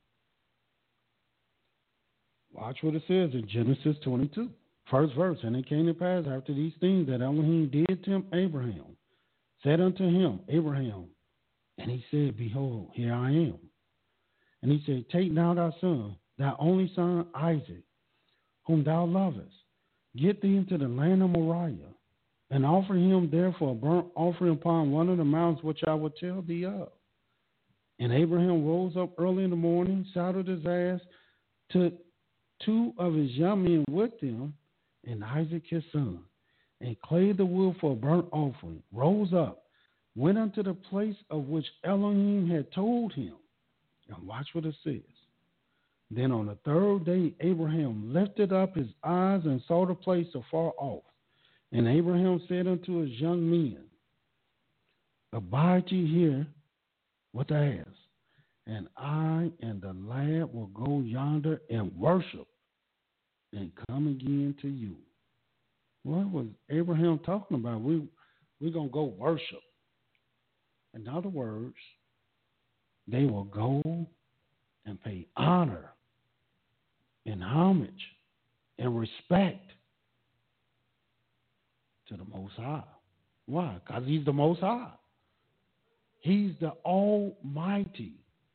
Watch what it says in Genesis twenty-two. First verse. And it came to pass after these things that Elohim did to Abraham, said unto him, Abraham, and he said, behold, here I am. And he said, take now thy son, thy only son Isaac, whom thou lovest, get thee into the land of Moriah, and offer him therefore a burnt offering upon one of the mountains which I will tell thee of. And Abraham rose up early in the morning, saddled his ass, took two of his young men with him, and Isaac his son, and clave the wood for a burnt offering, rose up, went unto the place of which Elohim had told him. And watch what it says. Then on the third day, Abraham lifted up his eyes and saw the place afar off. And Abraham said unto his young men, Abide ye here with the ass, and I and the lad will go yonder and worship, and come again to you. What was Abraham talking about? We, we're going to go worship. In other words, they will go and pay honor and homage and respect to the Most High. Why? Because he's the Most High. He's the Almighty.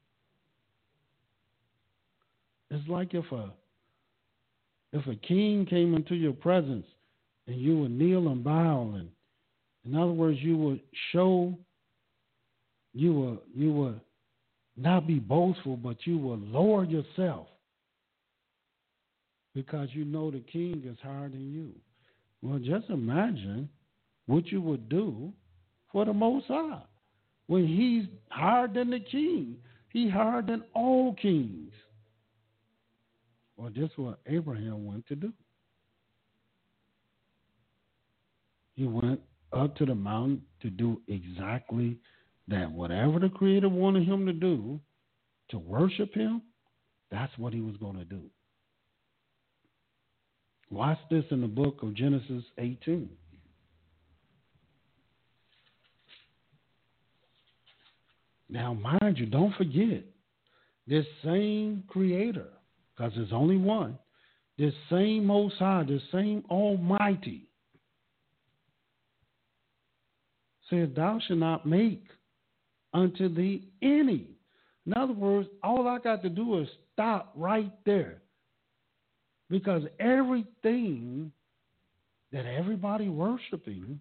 It's like if a if a king came into your presence and you would kneel and bow, and in other words, you would show, you would you would not be boastful, but you will lower yourself because you know the king is higher than you. Well, just imagine what you would do for the Most High. When he's higher than the king, he's higher than all kings. Well, this is what Abraham went to do. He went up to the mountain to do exactly that. Whatever the Creator wanted him to do, to worship him, that's what he was going to do. Watch this in the book of Genesis eighteen. Now, mind you, don't forget, this same Creator, because there's only one, this same Most High, this same Almighty, said, Thou shalt not make unto thee any. In other words, all I got to do is stop right there. Because everything that everybody worshiping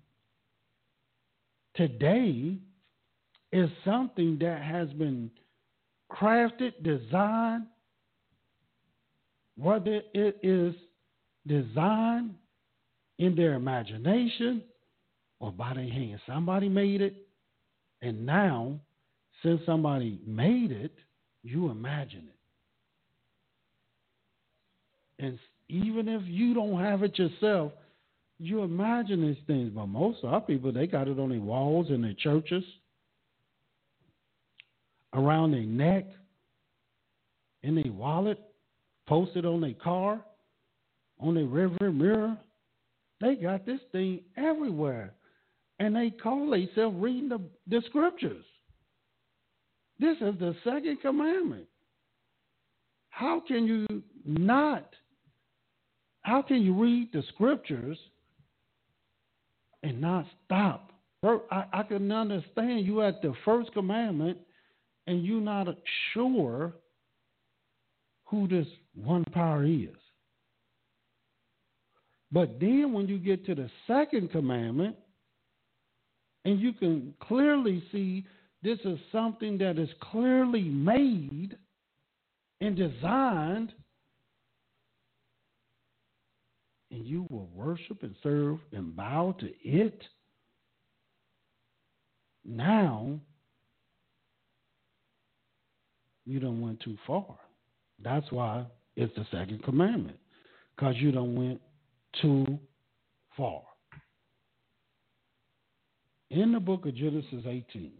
today is something that has been crafted, designed, whether it is designed in their imagination or by their hand. Somebody made it, and now, since somebody made it, you imagine it. And even if you don't have it yourself, you imagine these things. But most of our people, they got it on their walls in their churches, around their neck, in their wallet, posted on their car, on their rearview mirror. They got this thing everywhere. And they call themselves reading the, the scriptures. This is the second commandment. How can you not, how can you read the scriptures and not stop? I, I can understand you at the first commandment and you're not sure who this one power is. But then when you get to the second commandment, and you can clearly see this is something that is clearly made and designed, and you will worship and serve and bow to it, now you done went too far. That's why it's the second commandment, because you done went too far. In the book of Genesis eighteen,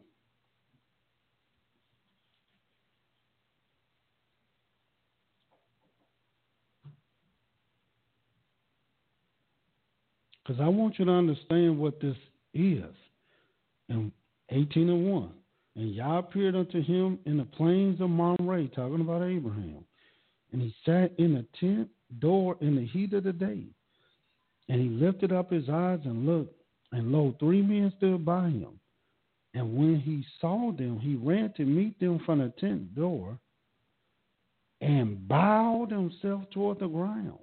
because I want you to understand what this is. In eighteen and one, and Yah appeared unto him in the plains of Mamre, talking about Abraham. And he sat in a tent door in the heat of the day. And he lifted up his eyes and looked, and lo, three men stood by him. And when he saw them, he ran to meet them from the tent door and bowed himself toward the ground.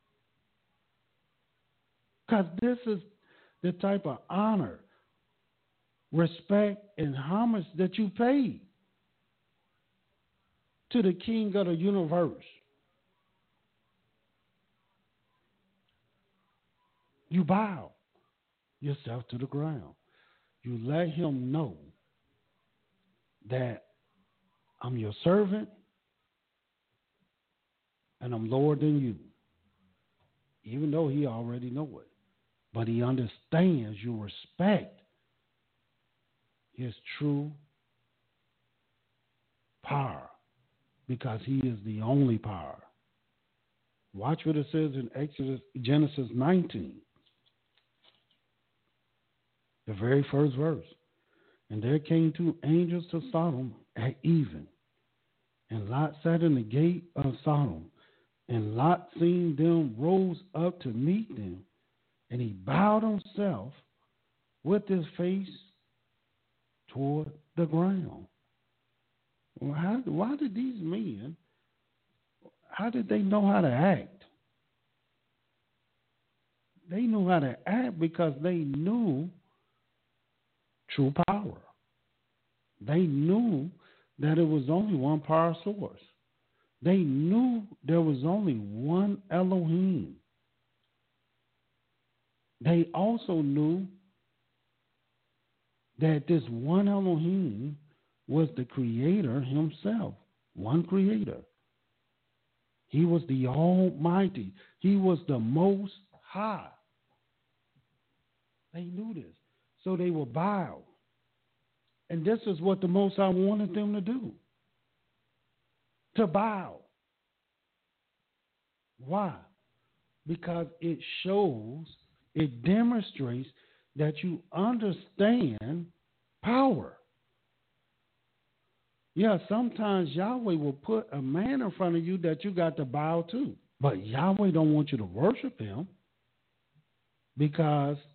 Because this is the type of honor, respect, and homage that you pay to the King of the universe. You bow yourself to the ground. You let him know that I'm your servant, and I'm lower than you. Even though he already know it. But he understands you respect his true power because he is the only power. Watch what it says in Exodus, Genesis nineteen. The very first verse. And there came two angels to Sodom at even. And Lot sat in the gate of Sodom. And Lot, seeing them, rose up to meet them. And he bowed himself with his face toward the ground. Well, how, why did these men, how did they know how to act? They knew how to act because they knew true power. They knew that it was only one power source. They knew there was only one Elohim. They also knew that this one Elohim was the creator himself, one creator. He was the Almighty. He was the Most High. They knew this. So they were bowed. And this is what the Most High wanted them to do. To bow. Why? Because it shows, it demonstrates that you understand power. Yeah, sometimes Yahweh will put a man in front of you that you got to bow to. But Yahweh don't want you to worship him because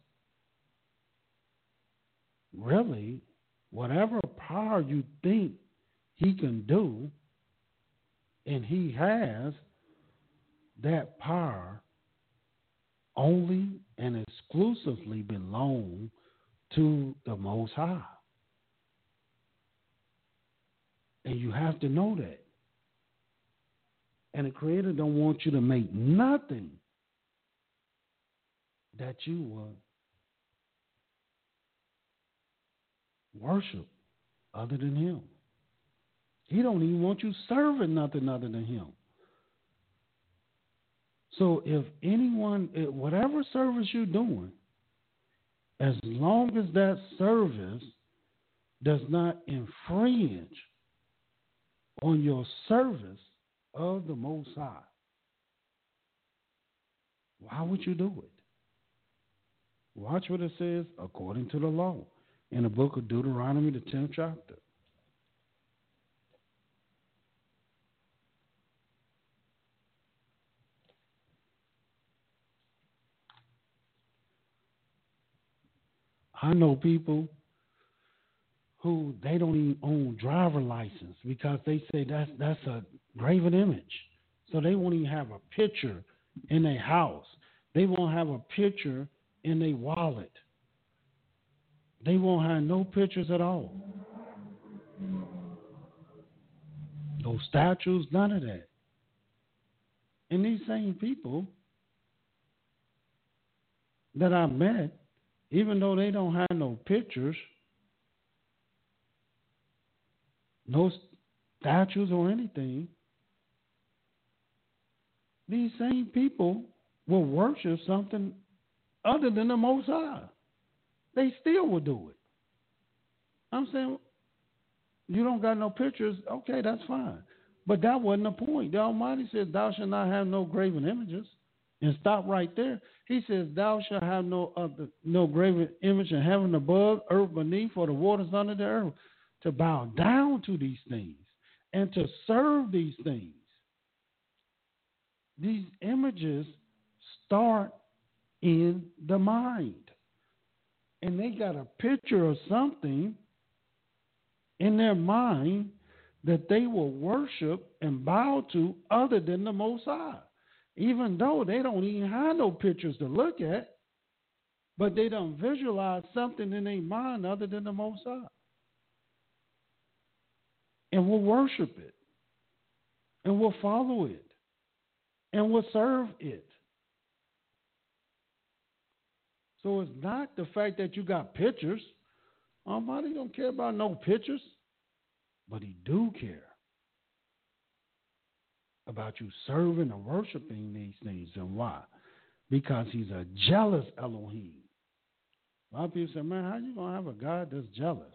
really, whatever power you think he can do, and he has, that power only and exclusively belong to the Most High. And you have to know that. And the Creator don't want you to make nothing that you will worship other than him. He don't even want you serving nothing other than him. So if anyone, whatever service you're doing, as long as that service does not infringe on your service of the Most High, why would you do it? Watch what it says according to the law in the book of Deuteronomy, the tenth chapter. I know people who they don't even own driver license because they say that's that's a graven image. So they won't even have a picture in their house. They won't have a picture in their wallet. They won't have no pictures at all. No statues, none of that. And these same people that I met, even though they don't have no pictures, no statues or anything, these same people will worship something other than the Most High. They still will do it. I'm saying, you don't got no pictures, okay, that's fine. But that wasn't the point. The Almighty says, thou shalt not have no graven images. And stop right there. He says, thou shalt have no other, no graven image in heaven above, earth beneath, or the waters under the earth, to bow down to these things and to serve these things. These images start in the mind. And they got a picture of something in their mind that they will worship and bow to other than the Most High. Even though they don't even have no pictures to look at, but they don't visualize something in their mind other than the Most High. And we'll worship it. And we'll follow it. And we'll serve it. So it's not the fact that you got pictures. Almighty don't care about no pictures. But he do care about you serving and worshiping these things. And why? Because he's a jealous Elohim. A lot of people say, man, how you going to have a God that's jealous?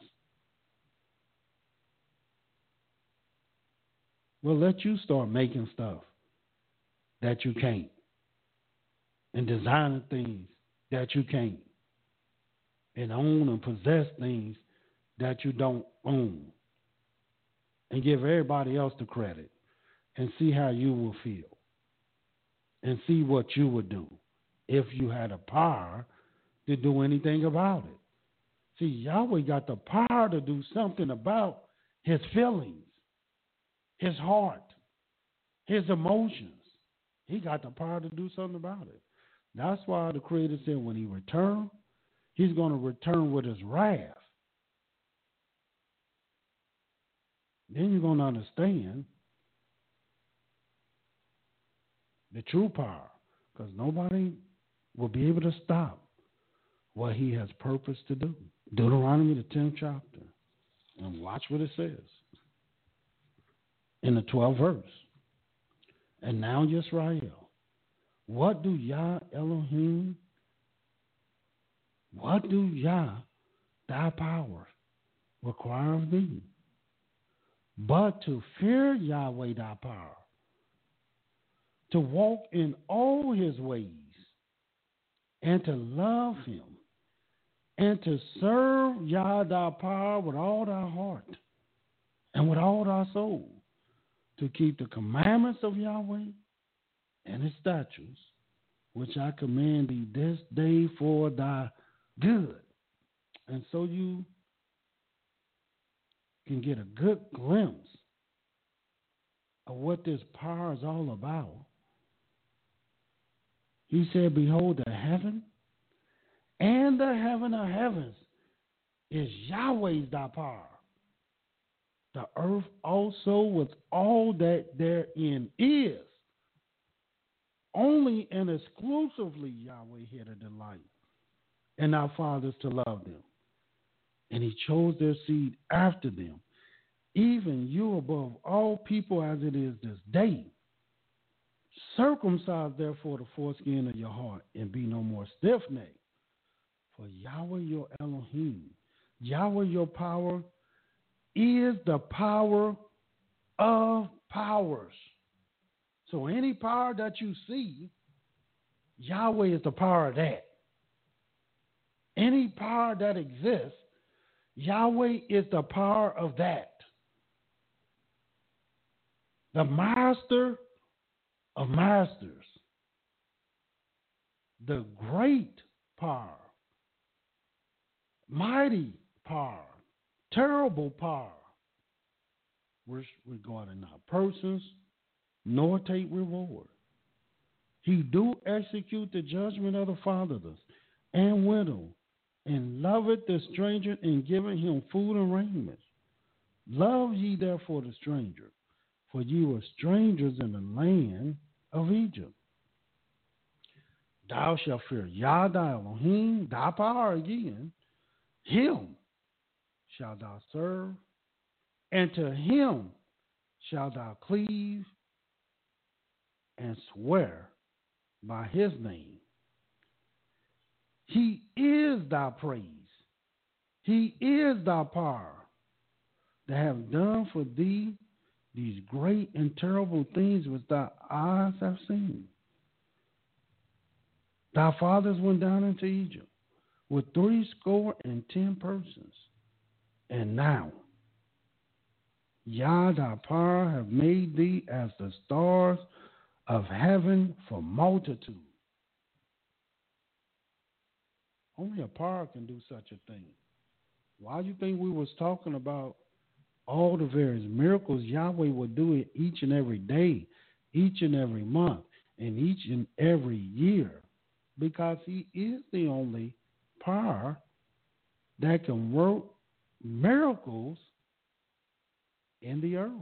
Well, let you start making stuff that you can't and designing things that you can't and own and possess things that you don't own and give everybody else the credit and see how you will feel and see what you would do if you had a power to do anything about it. See, Yahweh got the power to do something about his feelings, his heart, his emotions. He got the power to do something about it. That's why the Creator said when he returns, he's going to return with his wrath. Then you're going to understand the true power, because nobody will be able to stop what he has purposed to do. Deuteronomy, the tenth chapter. And watch what it says in the twelfth verse. And now, Yisrael, what do Yah Elohim, what do Yah, thy power, require of thee? But to fear Yahweh thy power, to walk in all his ways, and to love him, and to serve Yah thy power with all thy heart, and with all thy soul, to keep the commandments of Yahweh and his statutes, which I command thee this day for thy good. And so you can get a good glimpse of what this power is all about. He said, behold, the heaven and the heaven of heavens is Yahweh's thy power. The earth also with all that therein is. Only and exclusively Yahweh here to delight, and our fathers to love them. And he chose their seed after them, even you above all people as it is this day. Circumcise therefore the foreskin of your heart, and be no more stiff-necked. For Yahweh your Elohim, Yahweh your power, is the power of powers. So any power that you see, Yahweh is the power of that. Any power that exists, Yahweh is the power of that. The master of masters, the great power, mighty power, terrible power, which regarding not persons, nor take reward. He do execute the judgment of the fatherless and widow, and loveth the stranger, in giving him food and raiment. Love ye therefore the stranger, for ye were strangers in the land of Egypt. Thou shalt fear Yah thy Elohim, thy power again, him shalt thou serve, and to him shalt thou cleave, and swear by his name. He is thy praise. He is thy power, that have done for thee these great and terrible things which thy eyes have seen. Thy fathers went down into Egypt with three score and ten persons. And now, Yah thy power have made thee as the stars of heaven for multitude. Only a power can do such a thing. Why do you think we was talking about all the various miracles Yahweh would do it each and every day, each and every month, and each and every year? Because he is the only power that can work miracles in the earth.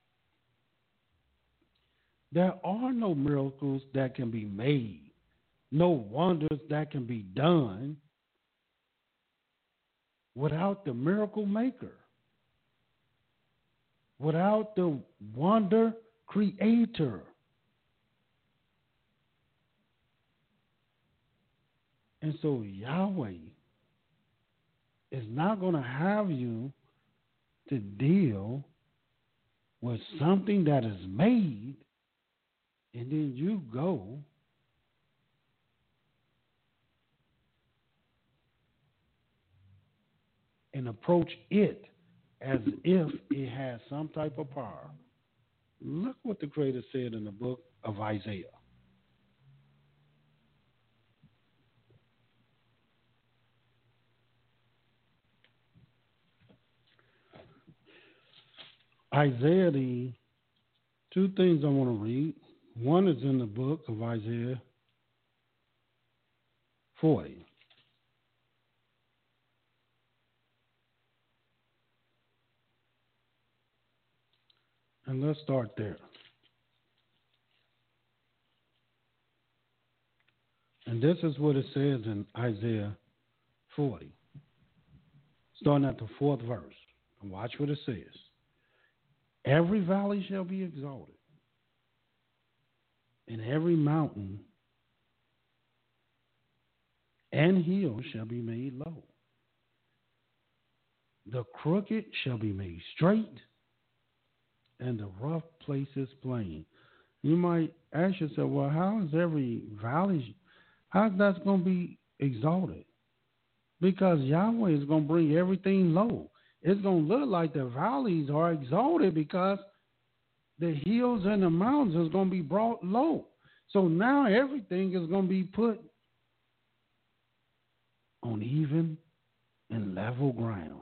There are no miracles that can be made, no wonders that can be done without the miracle maker, without the wonder creator. And so Yahweh is not going to have you to deal with something that is made and then you go and approach it as if it has some type of power. Look what the Creator said in the book of Isaiah. Isaiah, the two things I want to read. One is in the book of Isaiah forty. And let's start there. And this is what it says in Isaiah forty, starting at the fourth verse. And watch what it says. Every valley shall be exalted, and every mountain and hill shall be made low. The crooked shall be made straight, and the rough places plain. You might ask yourself, well, how is every valley, how's that going to be exalted? Because Yahweh is going to bring everything low. It's going to look like the valleys are exalted because the hills and the mountains is going to be brought low. So now everything is going to be put on even and level ground.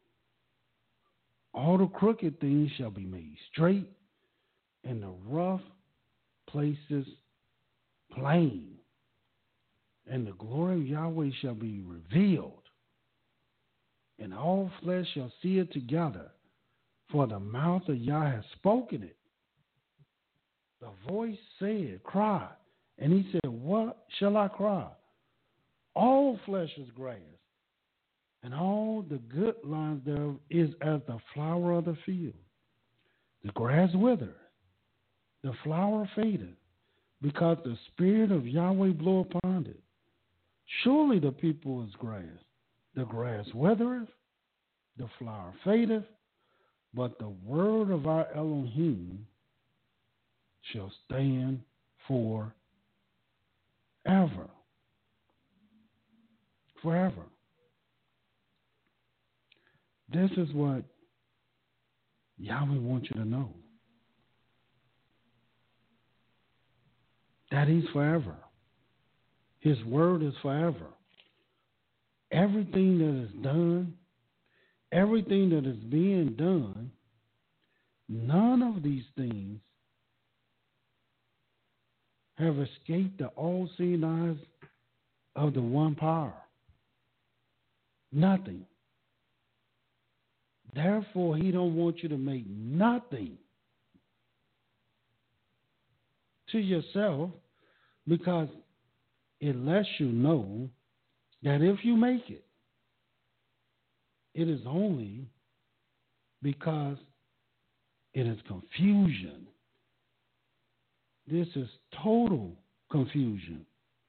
All the crooked things shall be made straight, and the rough places plain. And the glory of Yahweh shall be revealed, and all flesh shall see it together, for the mouth of Yah has spoken it. The voice said, cry. And he said, what shall I cry? All flesh is grass, and all the good lines thereof is as the flower of the field. The grass withereth, the flower fadeth, because the Spirit of Yahweh blow upon it. Surely the people is grass. The grass withereth, the flower fadeth, but the word of our Elohim shall stand forever. Forever. This is what Yahweh wants you to know. That He's forever. His word is forever. Everything that is done, everything that is being done, none of these things have escaped the all-seeing eyes of the one power. Nothing. Therefore, He don't want you to make nothing to yourself, because it lets you know that if you make it, it is only because it is confusion. This is total confusion.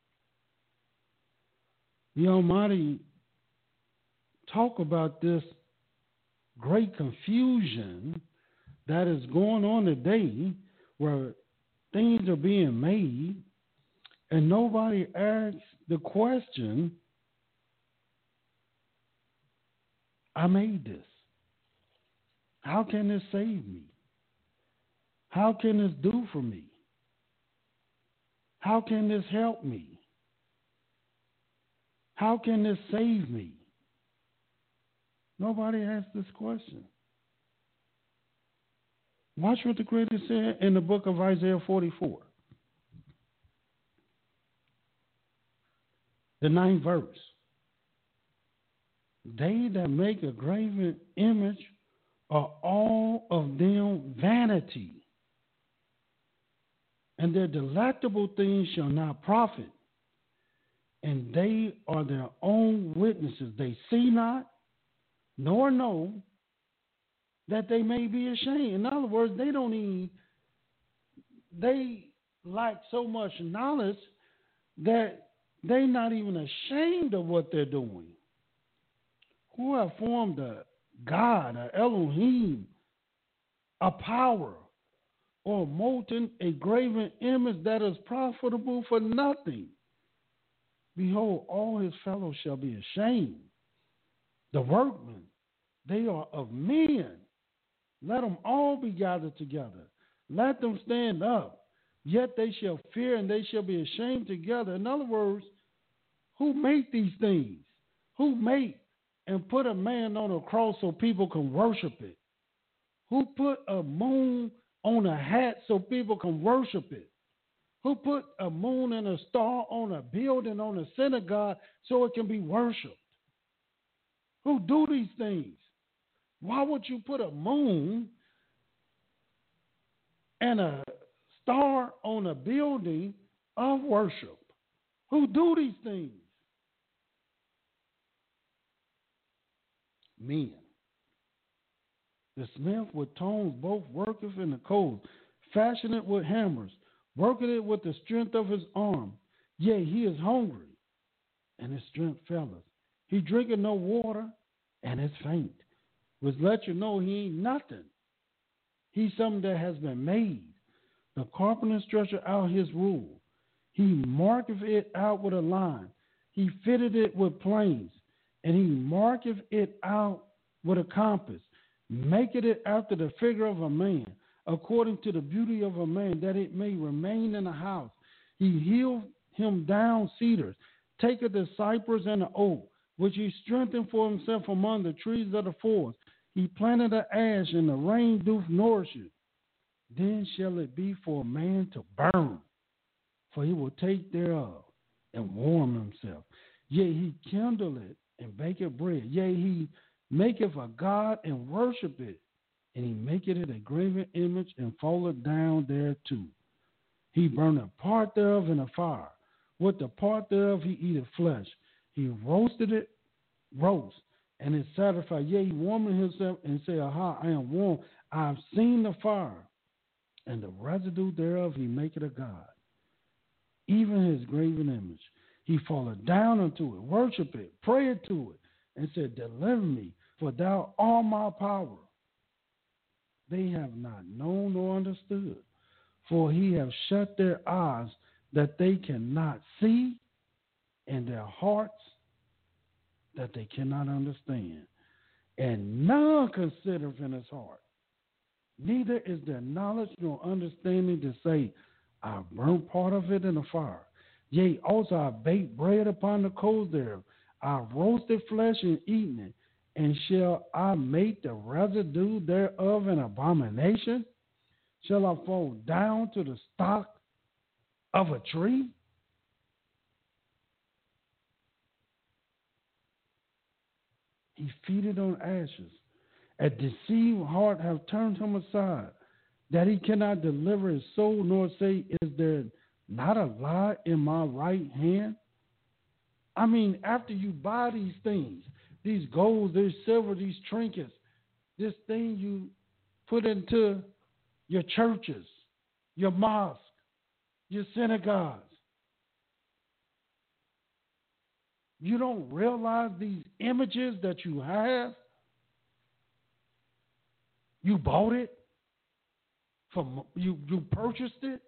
The Almighty talk about this great confusion that is going on today, where things are being made and nobody asks the question, I made this. How can this save me? How can this do for me? How can this help me? How can this save me? Nobody asks this question. Watch what the Creator said in the book of Isaiah forty-four. The ninth verse. They that make a graven image are all of them vanity, and their delectable things shall not profit, and they are their own witnesses. They see not, nor know, that they may be ashamed. In other words, they don't even they lack so much knowledge that they're not even ashamed of what they're doing. Who have formed a God, a Elohim, a power, or molten a graven image that is profitable for nothing? Behold, all his fellows shall be ashamed. The workmen, they are of men. Let them all be gathered together. Let them stand up. Yet they shall fear and they shall be ashamed together. In other words, who make these things? Who make and put a man on a cross so people can worship it? Who put a moon on a hat so people can worship it? Who put a moon and a star on a building, on a synagogue, so it can be worshiped? Who do these things? Why would you put a moon and a star on a building of worship? Who do these things? Men. The smith with tongs both worketh in the coals, fashion it with hammers, worketh it with the strength of his arm. Yea, he is hungry, and his strength faileth. He drinketh no water, and is faint. Which let you know he ain't nothing. He's something that has been made. The carpenter stretcheth out his rule. He marketh it out with a line. He fitted it with planes, and he marketh it out with a compass, maketh it after the figure of a man, according to the beauty of a man, that it may remain in the house. He hewed him down cedars, taketh the cypress and the oak, which he strengthened for himself among the trees of the forest. He planted an ash, and the rain doth nourish it. Then shall it be for a man to burn, for he will take thereof and warm himself. Yea, he kindled it and baketh bread. Yea, he maketh a god and worship it, and he maketh it a graven image and falleth down thereto. He burneth part thereof in a fire. With the part thereof he eateth flesh. He roasted it, roast, and is satisfied. Yea, he warmed himself and said, Aha, I am warm. I have seen the fire, and the residue thereof he maketh a god, even his graven image. He falleth down unto it, worship it, pray to it, and said, Deliver me, for thou art my power. They have not known nor understood, for he have shut their eyes that they cannot see, and their hearts that they cannot understand. And none considereth in his heart, neither is there knowledge nor understanding to say, I burnt part of it in the fire. Yea, also I baked bread upon the coals thereof. I roasted flesh and eaten it. And shall I make the residue thereof an abomination? Shall I fall down to the stock of a tree? He feedeth on ashes. A deceived heart have turned him aside, that he cannot deliver his soul, nor say, Is there not a lie in my right hand? I mean, after you buy these things, these gold, these silver, these trinkets, this thing you put into your churches, your mosques, your synagogues, you don't realize these images that you have? You bought it? From you, you purchased it?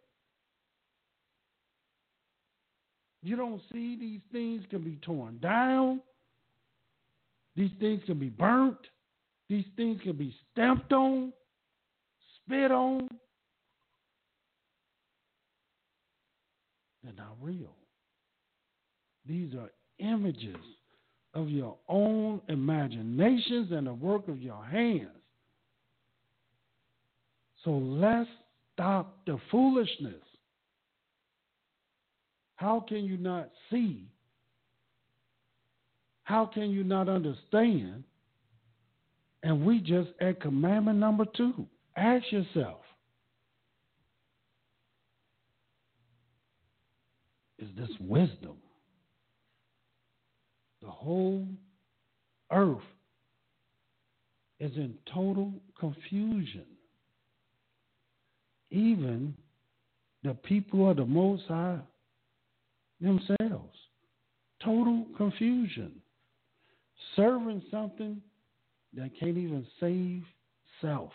You don't see these things can be torn down. These things can be burnt. These things can be stamped on, spit on. They're not real. These are images of your own imaginations and the work of your hands. So let's stop the foolishness. How can you not see? How can you not understand? And we just at commandment number two. Ask yourself, is this wisdom? The whole earth is in total confusion. Even the people of the Most High themselves. Total confusion. Serving something that can't even save self.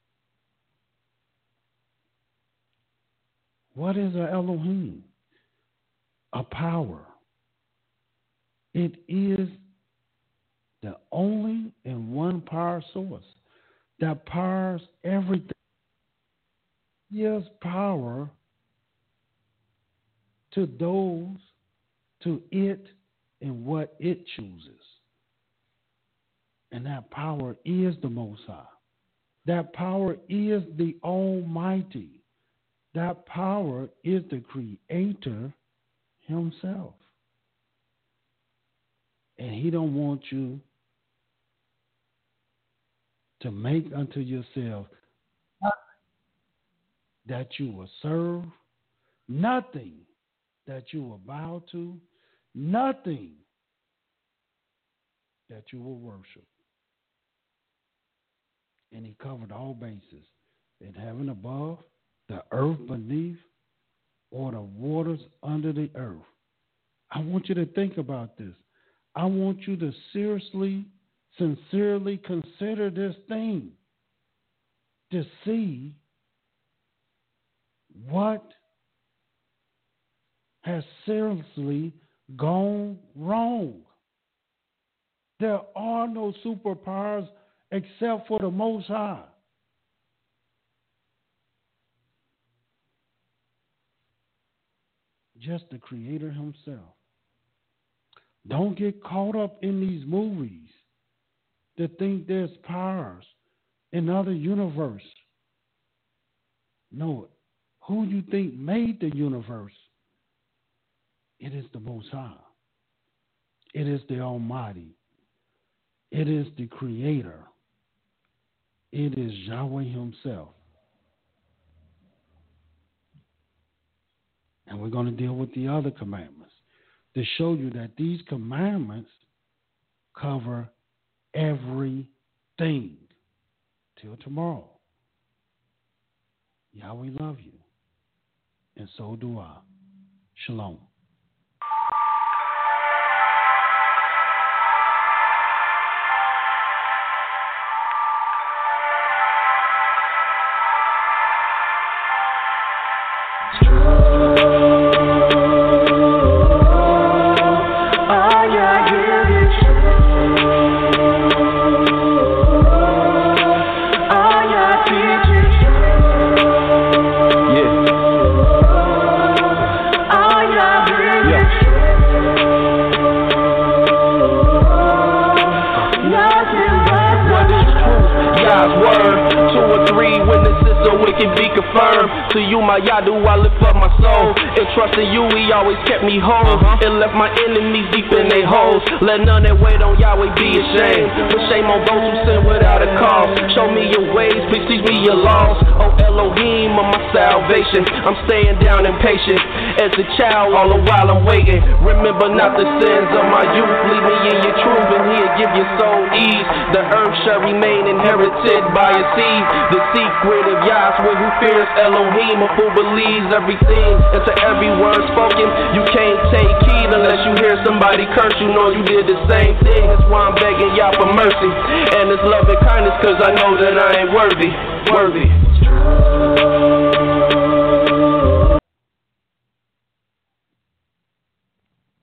What is an Elohim? A power. It is the only and one power source that powers everything. Gives power to those, to it, and what it chooses. And that power is the Most High. That power is the Almighty. That power is the Creator Himself. And He don't want you to make unto yourself that you will serve, nothing that you will bow to, nothing that you will worship. And He covered all bases, in heaven above, the earth beneath, or the waters under the earth. I want you to think about this. I want you to seriously, sincerely consider this thing to see what has seriously gone wrong. There are no superpowers except for the Most High. Just the Creator Himself. Don't get caught up in these movies to think there's powers in other universe. No, who you think made the universe? It is the Most High. It is the Almighty. It is the Creator. It is Yahweh Himself. And we're going to deal with the other commandments to show you that these commandments cover everything. Till tomorrow. Yahweh love you. And so do I. Shalom. To you, my Yadu, I lift up my soul. And trusting you, He always kept me whole. And left my enemies deep in their holes. Let none that wait on Yahweh be ashamed. Put shame on those who sin without a cause. Show me your ways, please teach me your laws. Oh Elohim of my salvation, I'm staying down and patient. As a child, all the while I'm waiting. Remember not the sins of my youth. Lead me in your truth, and He'll give your soul ease. The earth shall remain inherited by a seed. The secret of Yahweh who fears Elohim, who believes everything. And to every word spoken, you can't take heed unless you hear somebody curse. You know you did the same thing. That's why I'm begging Yah for mercy and His love and kindness, cause I know that I ain't worthy. Worthy.